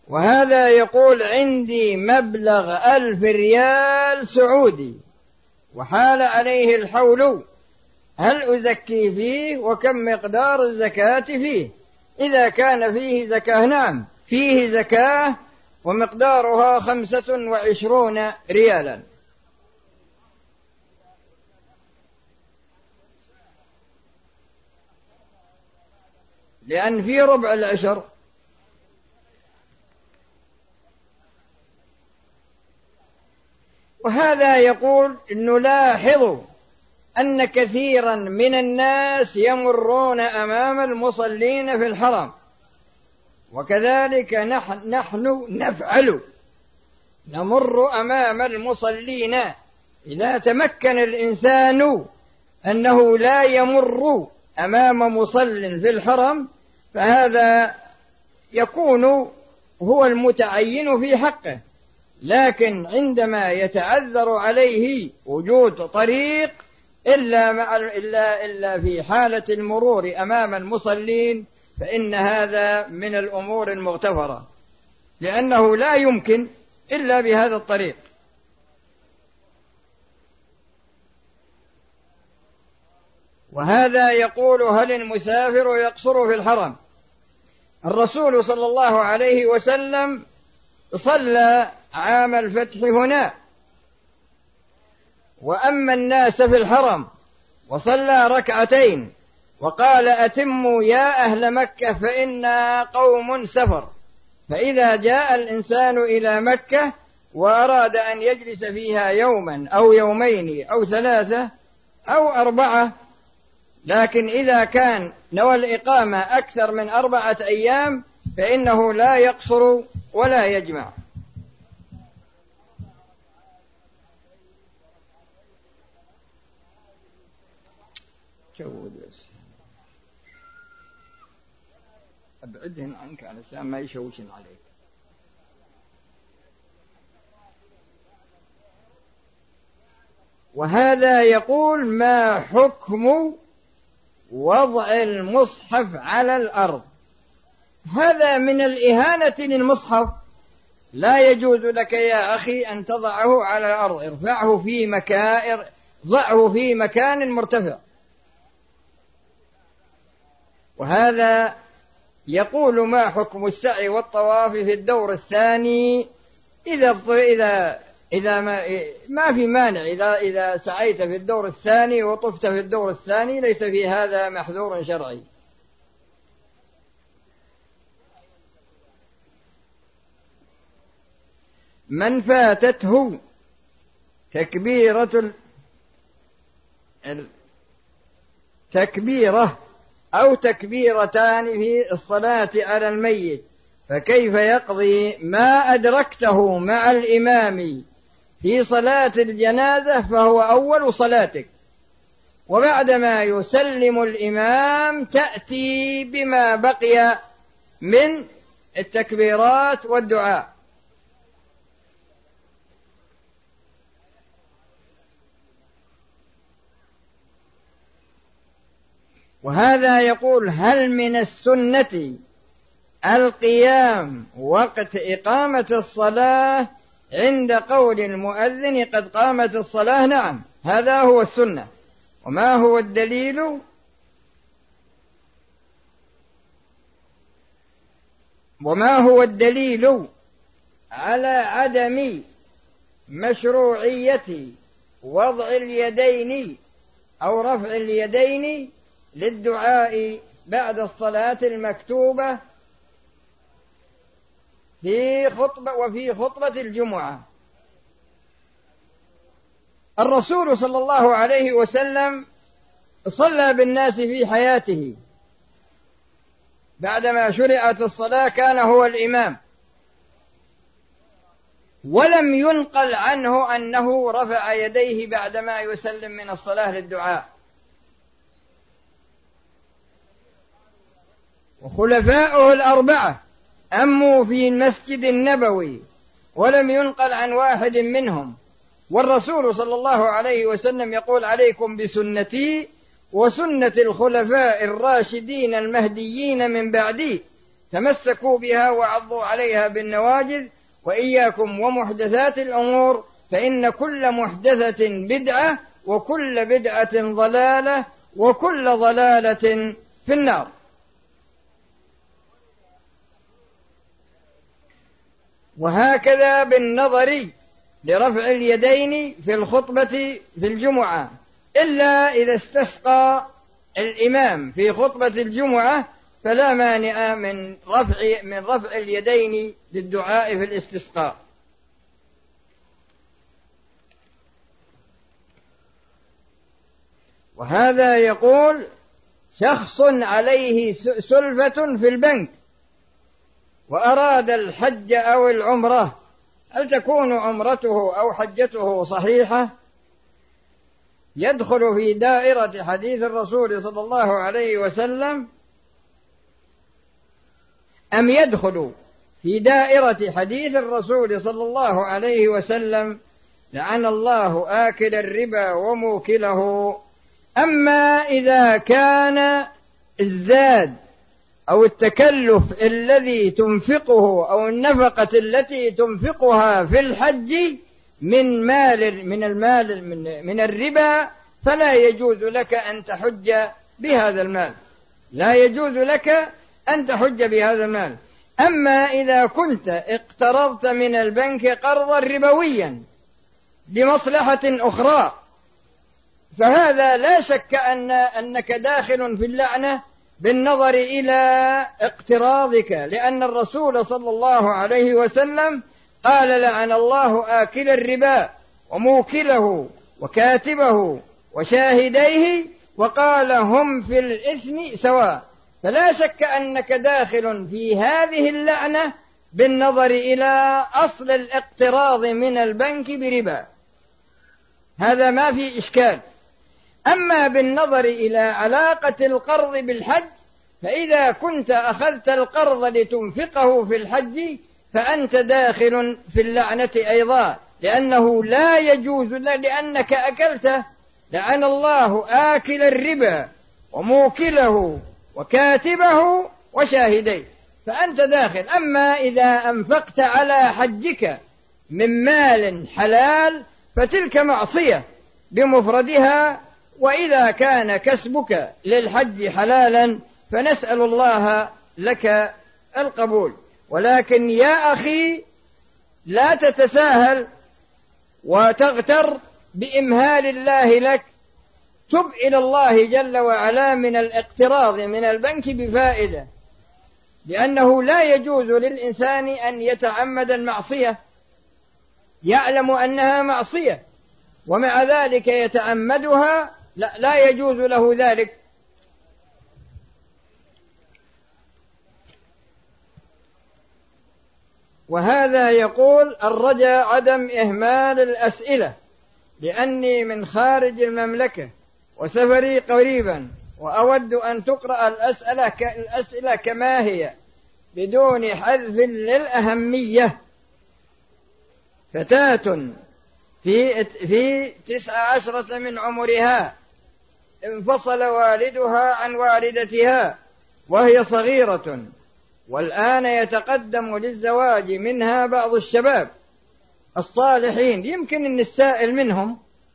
وهذا يقول عندي مبلغ ألف ريال سعودي وحال عليه الحول، هل أزكي فيه وكم مقدار الزكاة فيه؟ إذا كان فيه زكاة نعم فيه زكاة ومقدارها خمسة وعشرون ريالا. لأن في ربع العشر. وهذا يقول نلاحظ أن كثيرا من الناس يمرون أمام المصلين في الحرم، وكذلك نحن, نحن نفعل، نمر أمام المصلين. إذا تمكن الإنسان أنه لا يمر أمام مصل في الحرم فهذا يكون هو المتعين في حقه، لكن عندما يتعذر عليه وجود طريق إلا, مع إلا, إلا في حالة المرور أمام المصلين فإن هذا من الأمور المغتفرة، لأنه لا يمكن إلا بهذا الطريق. وهذا يقول هل المسافر يقصر في الحرم؟ الرسول صلى الله عليه وسلم صلى عام الفتح هنا وأما الناس في الحرم وصلى ركعتين وقال أتموا يا أهل مكة فإنا قوم سفر. فإذا جاء الإنسان إلى مكة وأراد أن يجلس فيها يوما أو يومين أو ثلاثة أو أربعة، لكن إذا كان نوى الإقامة أكثر من أربعة أيام فإنه لا يقصر ولا يجمع. أبعدهم عنك علشان ما يشوشن عليك. وهذا يقول ما حكم وضع المصحف على الأرض؟ هذا من الإهانة للمصحف، لا يجوز لك يا أخي أن تضعه على الأرض، ارفعه في مكان، ضعه في مكان مرتفع. وهذا يقول ما حكم السعي والطواف في الدور الثاني إذا إذا إذا ما ما في مانع، إذا إذا سعيت في الدور الثاني وطفت في الدور الثاني ليس في هذا محذور شرعي. من فاتته تكبيرة تكبيرة أو تكبيرتان في الصلاة على الميت فكيف يقضي ما أدركته مع الإمام في صلاة الجنازة فهو أول صلاتك، وبعدما يسلم الإمام تأتي بما بقي من التكبيرات والدعاء. وهذا يقول هل من السنة القيام وقت إقامة الصلاة عند قول المؤذن قد قامت الصلاة؟ نعم، هذا هو السنة. وما هو الدليل؟ وما هو الدليل على عدم مشروعية وضع اليدين أو رفع اليدين للدعاء بعد الصلاة المكتوبة في خطبة وفي خطبة الجمعة؟ الرسول صلى الله عليه وسلم صلى بالناس في حياته، بعدما شرعت الصلاة كان هو الإمام، ولم ينقل عنه أنه رفع يديه بعدما يسلم من الصلاة للدعاء. وخلفاؤه الأربعة أموا في المسجد النبوي ولم ينقل عن واحد منهم، والرسول صلى الله عليه وسلم يقول عليكم بسنتي وسنة الخلفاء الراشدين المهديين من بعدي تمسكوا بها وعضوا عليها بالنواجذ، وإياكم ومحدثات الأمور، فإن كل محدثة بدعة وكل بدعة ضلالة وكل ضلالة في النار. وهكذا بالنظر لرفع اليدين في الخطبة في الجمعة، إلا إذا استسقى الإمام في خطبة الجمعة فلا مانع من رفع من رفع اليدين للدعاء في الاستسقاء. وهذا يقول شخص عليه سلفة في البنك وأراد الحج أو العمرة، هل تكون عمرته أو حجته صحيحة؟ يدخل في دائرة حديث الرسول صلى الله عليه وسلم أم يدخل في دائرة حديث الرسول صلى الله عليه وسلم لعن الله آكل الربا وموكله؟ أما إذا كان الزاد أو التكلف الذي تنفقه أو النفقة التي تنفقها في الحج من مال من المال من, من الربا، فلا يجوز لك أن تحج بهذا المال، لا يجوز لك أن تحج بهذا المال. أما إذا كنت اقترضت من البنك قرضا ربويا لمصلحة أخرى فهذا لا شك أن أنك داخل في اللعنة بالنظر إلى اقتراضك، لأن الرسول صلى الله عليه وسلم قال لعن الله آكل الربا وموكله وكاتبه وشاهديه، وقال هم في الإثم سواء. فلا شك أنك داخل في هذه اللعنة بالنظر إلى أصل الاقتراض من البنك بربا، هذا ما في إشكال. أما بالنظر إلى علاقة القرض بالحج، فإذا كنت أخذت القرض لتنفقه في الحج فأنت داخل في اللعنة أيضا، لأنه لا يجوز لأنك أكلته. لعن الله آكل الربا وموكله وكاتبه وشاهديه، فأنت داخل. أما إذا أنفقت على حجك من مال حلال فتلك معصية بمفردها، وإذا كان كسبك للحج حلالا فنسأل الله لك القبول. ولكن يا أخي لا تتساهل وتغتر بإمهال الله لك، تب إلى الله جل وعلا من الاقتراض من البنك بفائدة، لأنه لا يجوز للإنسان أن يتعمد المعصية، يعلم أنها معصية ومع ذلك يتعمدها، لا, لا يجوز له ذلك. وهذا يقول الرجاء عدم إهمال الأسئلة، لأني من خارج المملكة وسفري قريبا، وأود أن تقرأ الأسئلة, الأسئلة كما هي بدون حذف للأهمية. فتاة في, في تسع عشرة من عمرها انفصل والدها عن والدتها وهي صغيرة، والآن يتقدم للزواج منها بعض الشباب الصالحين، يمكن أن السائل منهم،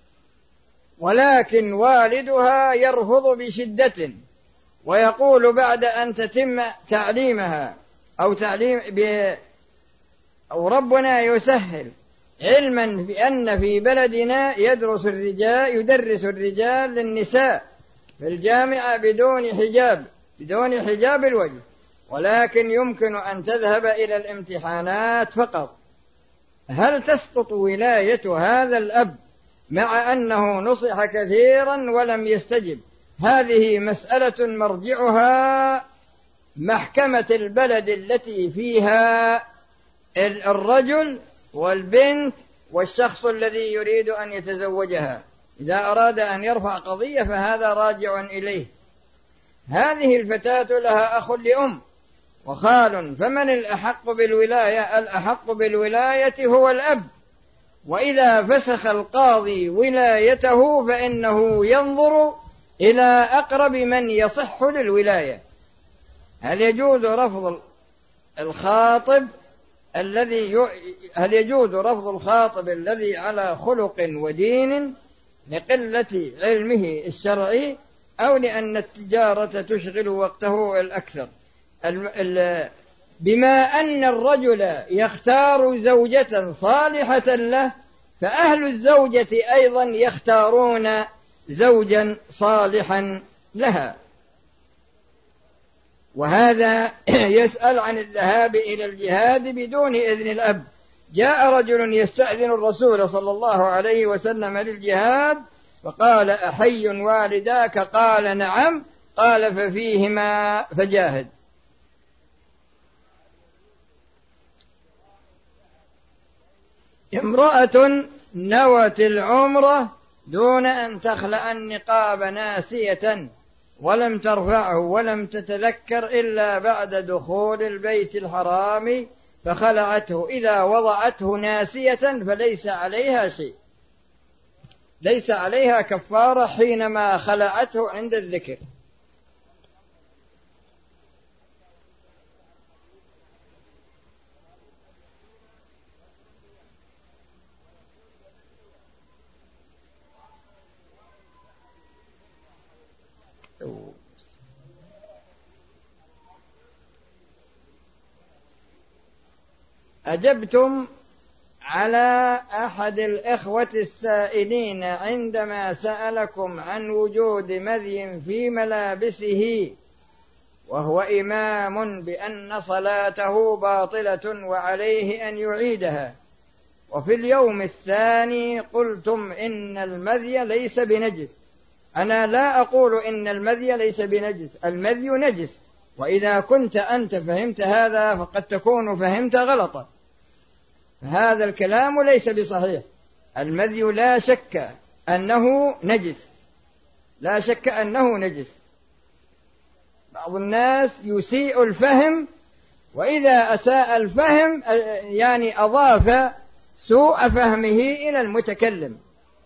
ولكن والدها يرفض بشدة ويقول بعد أن تتم تعليمها أو تعليم ب... أو ربنا يسهل، علما بأن في بلدنا يدرس الرجال يدرس الرجال للنساء في الجامعة بدون حجاب بدون حجاب الوجه، ولكن يمكن أن تذهب إلى الامتحانات فقط. هل تسقط ولاية هذا الأب مع أنه نصح كثيرا ولم يستجب؟ هذه مسألة مرجعها محكمة البلد التي فيها الرجل والبنت والشخص الذي يريد أن يتزوجها. إذا أراد أن يرفع قضية فهذا راجع إليه. هذه الفتاة لها أخ لأم وخال، فمن الأحق بالولاية؟ الأحق بالولاية هو الأب، وإذا فسخ القاضي ولايته فإنه ينظر إلى أقرب من يصح للولاية. هل يجوز رفض الخاطب الذي ي... هل يجوز رفض الخاطب الذي على خلق ودين لقلة علمه الشرعي أو لأن التجارة تشغل وقته الأكثر؟ ال... ال... بما أن الرجل يختار زوجة صالحة له، فأهل الزوجة أيضا يختارون زوجا صالحا لها. وهذا يسأل عن الذهاب إلى الجهاد بدون إذن الأب. جاء رجل يستأذن الرسول صلى الله عليه وسلم للجهاد فقال: أحي والداك؟ قال: نعم. قال: ففيهما فجاهد. امرأة نوت العمرة دون أن تخلع النقاب ناسية ولم ترفعه ولم تتذكر إلا بعد دخول البيت الحرام فخلعته، إذا وضعته ناسية فليس عليها شيء، ليس عليها كفارة حينما خلعته عند الذكر. أجبتم على أحد الإخوة السائلين عندما سألكم عن وجود مذي في ملابسه وهو إمام بأن صلاته باطلة وعليه أن يعيدها، وفي اليوم الثاني قلتم إن المذي ليس بنجس. أنا لا أقول إن المذي ليس بنجس، المذي نجس، وإذا كنت أنت فهمت هذا فقد تكون فهمت غلطا، هذا الكلام ليس بصحيح. المذي لا شك أنه نجس، لا شك أنه نجس. بعض الناس يسيء الفهم، وإذا أساء الفهم يعني أضاف سوء فهمه إلى المتكلم.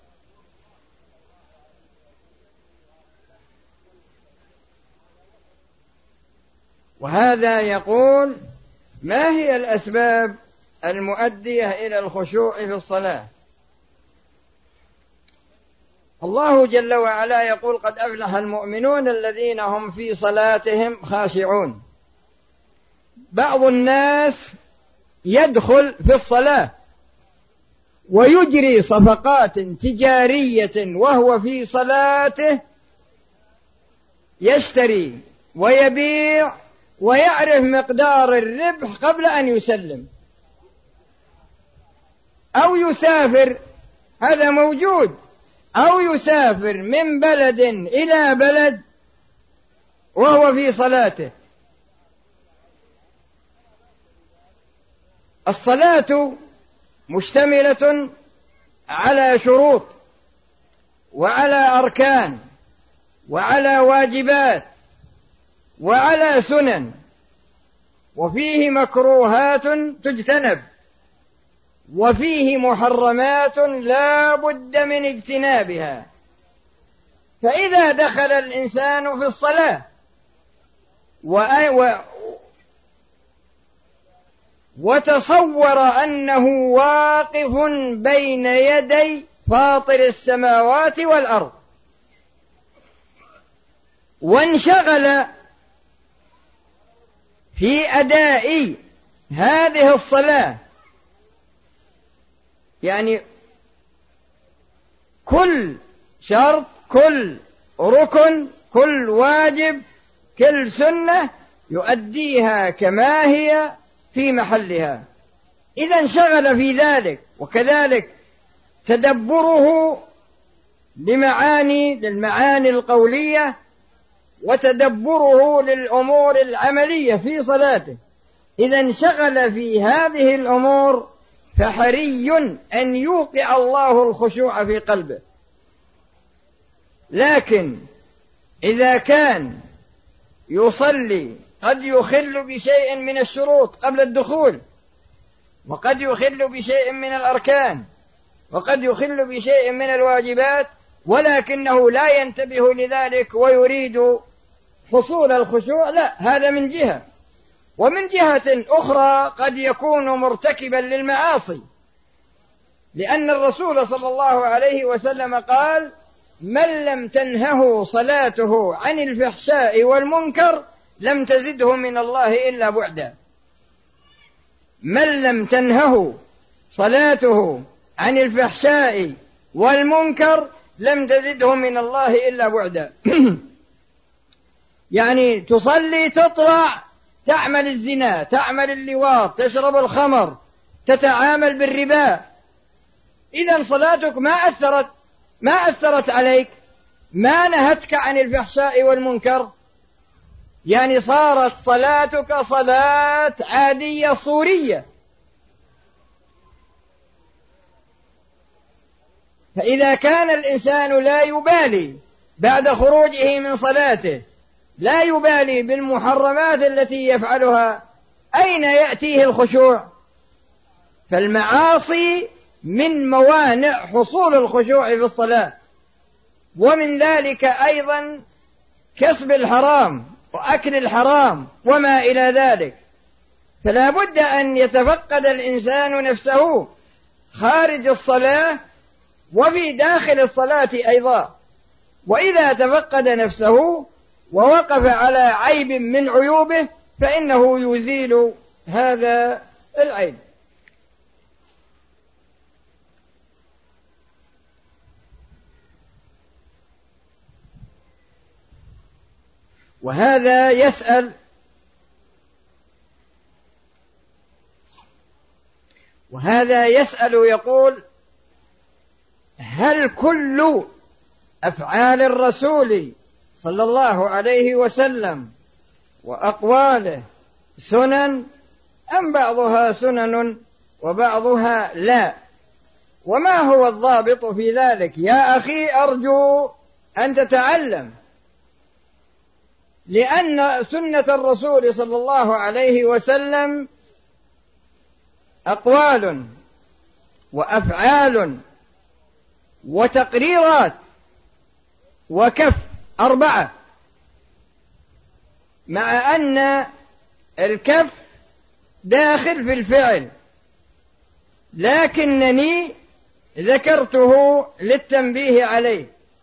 وهذا يقول: ما هي الأسباب المؤدية إلى الخشوع في الصلاة؟ الله جل وعلا يقول: قد أفلح المؤمنون الذين هم في صلاتهم خاشعون. بعض الناس يدخل في الصلاة ويجري صفقات تجارية وهو في صلاته، يشتري ويبيع ويعرف مقدار الربح قبل أن يسلم، أو يسافر، هذا موجود، أو يسافر من بلد إلى بلد وهو في صلاته. الصلاة مشتملة على شروط وعلى أركان وعلى واجبات وعلى سنن، وفيه مكروهات تجتنب، وفيه محرمات لا بد من اجتنابها. فإذا دخل الإنسان في الصلاة وتصور أنه واقف بين يدي فاطر السماوات والأرض وانشغل في أداء هذه الصلاة، يعني كل شرط، كل ركن، كل واجب، كل سنة يؤديها كما هي في محلها، إذا انشغل في ذلك. وكذلك تدبره لمعاني للمعاني القولية وتدبره للأمور العملية في صلاته، إذا انشغل في هذه الأمور فحري أن يوقع الله الخشوع في قلبه. لكن إذا كان يصلي قد يخل بشيء من الشروط قبل الدخول، وقد يخل بشيء من الأركان، وقد يخل بشيء من الواجبات، ولكنه لا ينتبه لذلك ويريد حصول الخشوع، لا، هذا من جهة. ومن جهة أخرى قد يكون مرتكبا للمعاصي، لأن الرسول صلى الله عليه وسلم قال: من لم تنهه صلاته عن الفحشاء والمنكر لم تزده من الله إلا بعدا. من لم تنهه صلاته عن الفحشاء والمنكر لم تزده من الله إلا بعدا. يعني تصلي تطلع تعمل الزنا، تعمل اللواط، تشرب الخمر، تتعامل بالربا، إذن صلاتك ما أثرت ما أثرت عليك، ما نهتك عن الفحشاء والمنكر، يعني صارت صلاتك صلاة عادية صورية. فإذا كان الإنسان لا يبالي بعد خروجه من صلاته، لا يبالي بالمحرمات التي يفعلها، أين يأتيه الخشوع؟ فالمعاصي من موانع حصول الخشوع في الصلاة، ومن ذلك أيضا كسب الحرام وأكل الحرام وما إلى ذلك. فلا بد أن يتفقد الإنسان نفسه خارج الصلاة وفي داخل الصلاة أيضا، وإذا تفقد نفسه ووقف على عيب من عيوبه فإنه يزيل هذا العيب. وهذا يسأل وهذا يسأل يقول: هل كل أفعال الرسول صلى الله عليه وسلم وأقواله سنن أم بعضها سنن وبعضها لا؟ وما هو الضابط في ذلك؟ يا أخي أرجو أن تتعلم، لأن سنة الرسول صلى الله عليه وسلم أقوال وأفعال وتقريرات وكف أربعة، مع أن الكف داخل في الفعل، لكنني ذكرته للتنبيه عليه.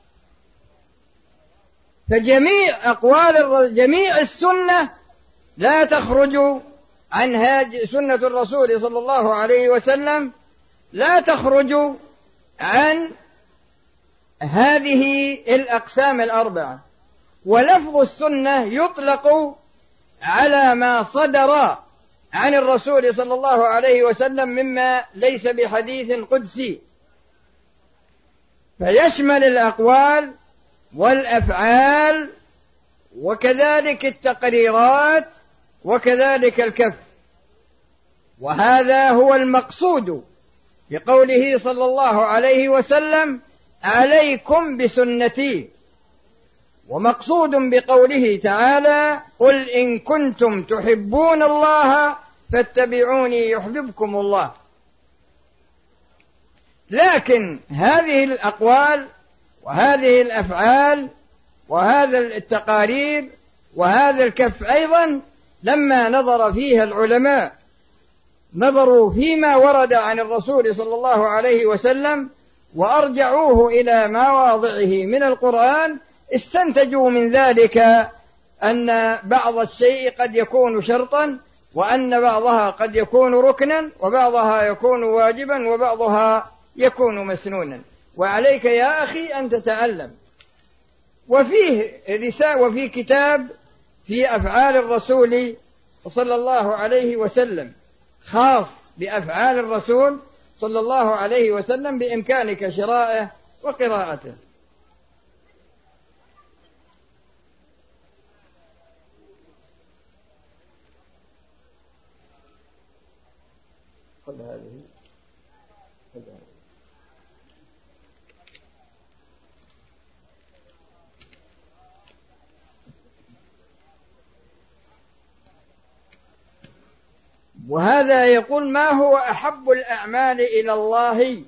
فجميع أقوال جميع السنة لا تخرج عن هذه سنة الرسول صلى الله عليه وسلم، لا تخرج عن هذه الأقسام الأربعة. ولفظ السنة يطلق على ما صدر عن الرسول صلى الله عليه وسلم مما ليس بحديث قدسي، فيشمل الأقوال والأفعال وكذلك التقريرات وكذلك الكف. وهذا هو المقصود بقوله صلى الله عليه وسلم: عليكم بسنتي. ومقصود بقوله تعالى: قل إن كنتم تحبون الله فاتبعوني يحببكم الله. لكن هذه الأقوال وهذه الأفعال وهذا التقارير وهذا الكف أيضا لما نظر فيها العلماء نظروا فيما ورد عن الرسول صلى الله عليه وسلم وأرجعوه إلى مواضعه من القرآن، استنتجوا من ذلك أن بعض الشيء قد يكون شرطا، وأن بعضها قد يكون ركنا، وبعضها يكون واجبا، وبعضها يكون مسنونا. وعليك يا أخي أن تتعلم. وفيه رسالة وفي كتاب في أفعال الرسول صلى الله عليه وسلم خاص بأفعال الرسول صلى الله عليه وسلم، بإمكانك شراءه وقراءته. خذ هذه خذ هذه. وهذا يقول: ما هو أحب الأعمال إلى الله؟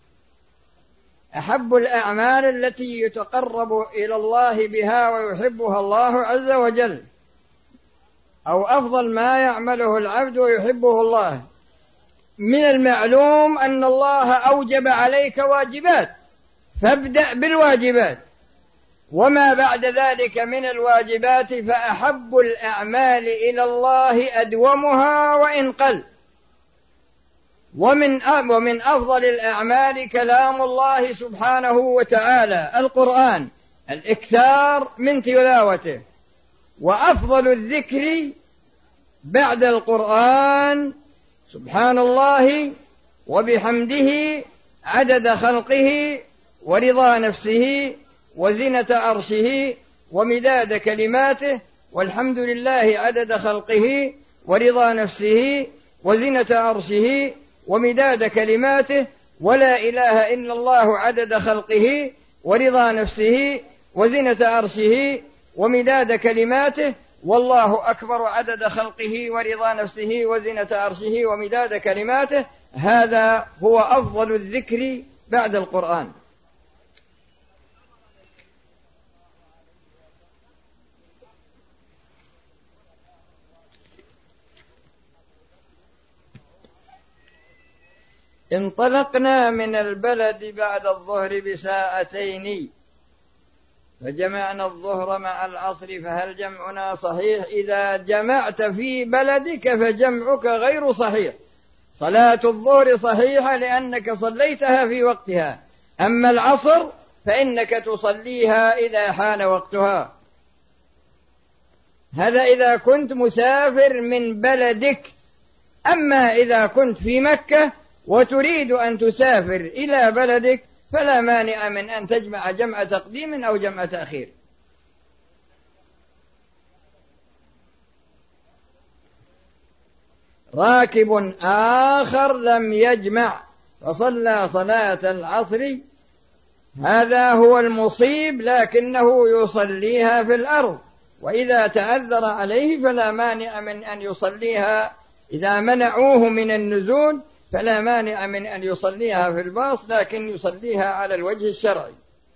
أحب الأعمال التي يتقرب إلى الله بها ويحبها الله عز وجل. أو أفضل ما يعمله العبد ويحبه الله. من المعلوم أن الله أوجب عليك واجبات، فابدأ بالواجبات، وما بعد ذلك من الواجبات فأحب الأعمال إلى الله أدومها وإن قل. ومن ومن أفضل الأعمال كلام الله سبحانه وتعالى القرآن، الإكثار من تلاوته. وأفضل الذكر بعد القرآن سبحان الله وبحمده عدد خلقه ورضا نفسه وزنة عرشه ومداد كلماته، والحمد لله عدد خلقه ورضا نفسه وزنة عرشه ومداد كلماته، ولا إله إلا الله عدد خلقه ورضا نفسه وزنة عرشه ومداد كلماته، والله أكبر عدد خلقه ورضا نفسه وزنة عرشه ومداد كلماته. هذا هو أفضل الذكر بعد القرآن. انطلقنا من البلد بعد الظهر بساعتين فجمعنا الظهر مع العصر، فهل جمعنا صحيح؟ إذا جمعت في بلدك فجمعك غير صحيح. صلاة الظهر صحيحة لأنك صليتها في وقتها، أما العصر فإنك تصليها إذا حان وقتها. هذا إذا كنت مسافر من بلدك. أما إذا كنت في مكة وتريد أن تسافر إلى بلدك فلا مانع من أن تجمع جمع تقديم أو جمع تأخير. راكب آخر لم يجمع فصلى صلاة العصر، هذا هو المصيب، لكنه يصليها في الأرض، وإذا تعذر عليه فلا مانع من أن يصليها. إذا منعوه من النزول فلا مانع من أن يصليها في الباص، لكن يصليها على الوجه الشرعي.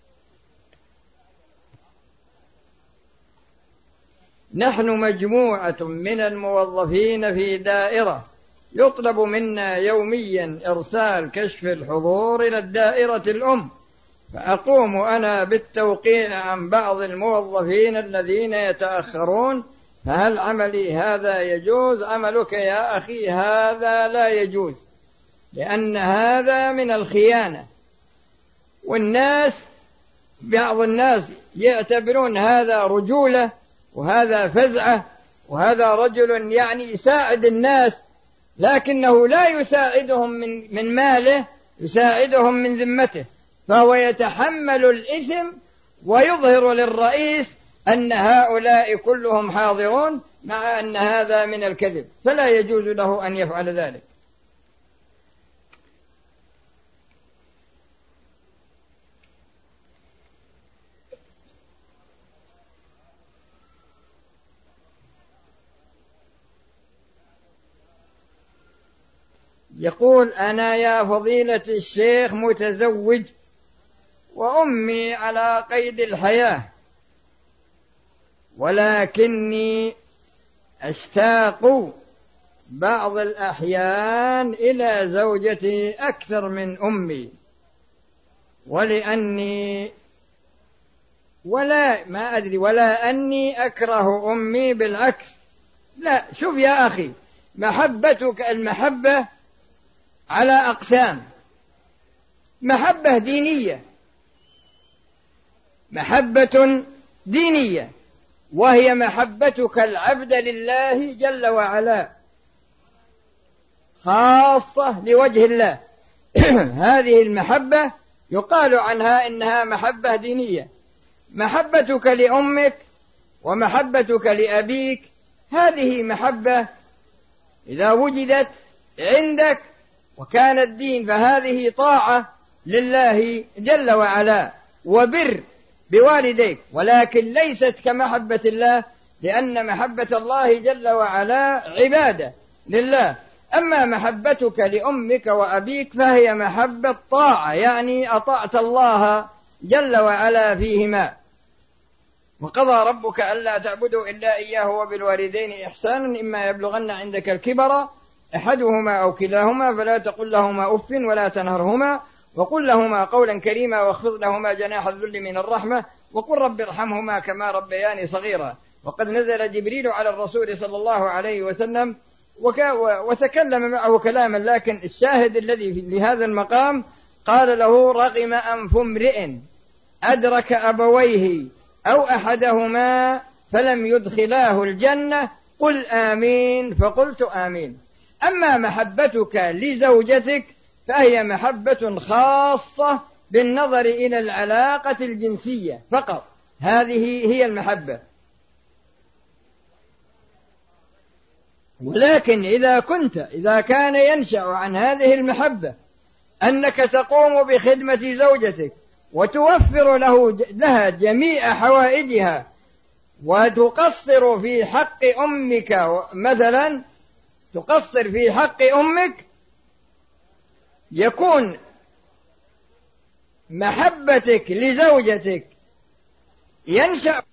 نحن مجموعة من الموظفين في دائرة يطلب منا يوميا إرسال كشف الحضور إلى الدائرة الأم، فأقوم أنا بالتوقيع عن بعض الموظفين الذين يتأخرون، فهل عملي هذا يجوز؟ عملك يا أخي هذا لا يجوز، لأن هذا من الخيانة، والناس بعض الناس يعتبرون هذا رجولة وهذا فزعة، وهذا رجل يعني يساعد الناس، لكنه لا يساعدهم من من ماله، يساعدهم من ذمته، فهو يتحمل الإثم ويظهر للرئيس أن هؤلاء كلهم حاضرون، مع أن هذا من الكذب، فلا يجوز له أن يفعل ذلك. يقول: أنا يا فضيلة الشيخ متزوج وأمي على قيد الحياة، ولكني أشتاق بعض الأحيان إلى زوجتي أكثر من أمي، ولأني ولا ما أدري ولا أني أكره أمي، بالعكس. لا، شوف يا أخي، محبتك المحبة على أقسام: محبة دينية، محبة دينية، وهي محبتك العبد لله جل وعلا خاصة لوجه الله. هذه المحبة يقال عنها إنها محبة دينية. محبتك لأمك ومحبتك لأبيك هذه محبة إذا وجدت عندك وكان الدين، فهذه طاعة لله جل وعلا وبر بوالديك، ولكن ليست كمحبة الله، لأن محبة الله جل وعلا عبادة لله. أما محبتك لأمك وأبيك فهي محبة طاعة، يعني أطعت الله جل وعلا فيهما. وقضى ربك ألا تعبدوا إلا إياه وبالوالدين إحسانا إما يبلغن عندك الكبر أحدهما أو كلاهما فلا تقل لهما أف ولا تنهرهما وقل لهما قولا كريما واخفض لهما جناح الذل من الرحمة وقل رب ارحمهما كما ربياني صغيرا. وقد نزل جبريل على الرسول صلى الله عليه وسلم وتكلم معه كلاما، لكن الشاهد الذي لهذا المقام قال له رغم أنف امرئ أدرك أبويه أو أحدهما فلم يدخلاه الجنة قل آمين، فقلت آمين. أما محبتك لزوجتك فهي محبة خاصة بالنظر إلى العلاقة الجنسية فقط، هذه هي المحبة. ولكن إذا كنت إذا كان ينشأ عن هذه المحبة أنك تقوم بخدمة زوجتك وتوفر له لها جميع حوائجها وتقصر في حق أمك، مثلا تقصر في حق أمك، يكون محبتك لزوجتك ينشأ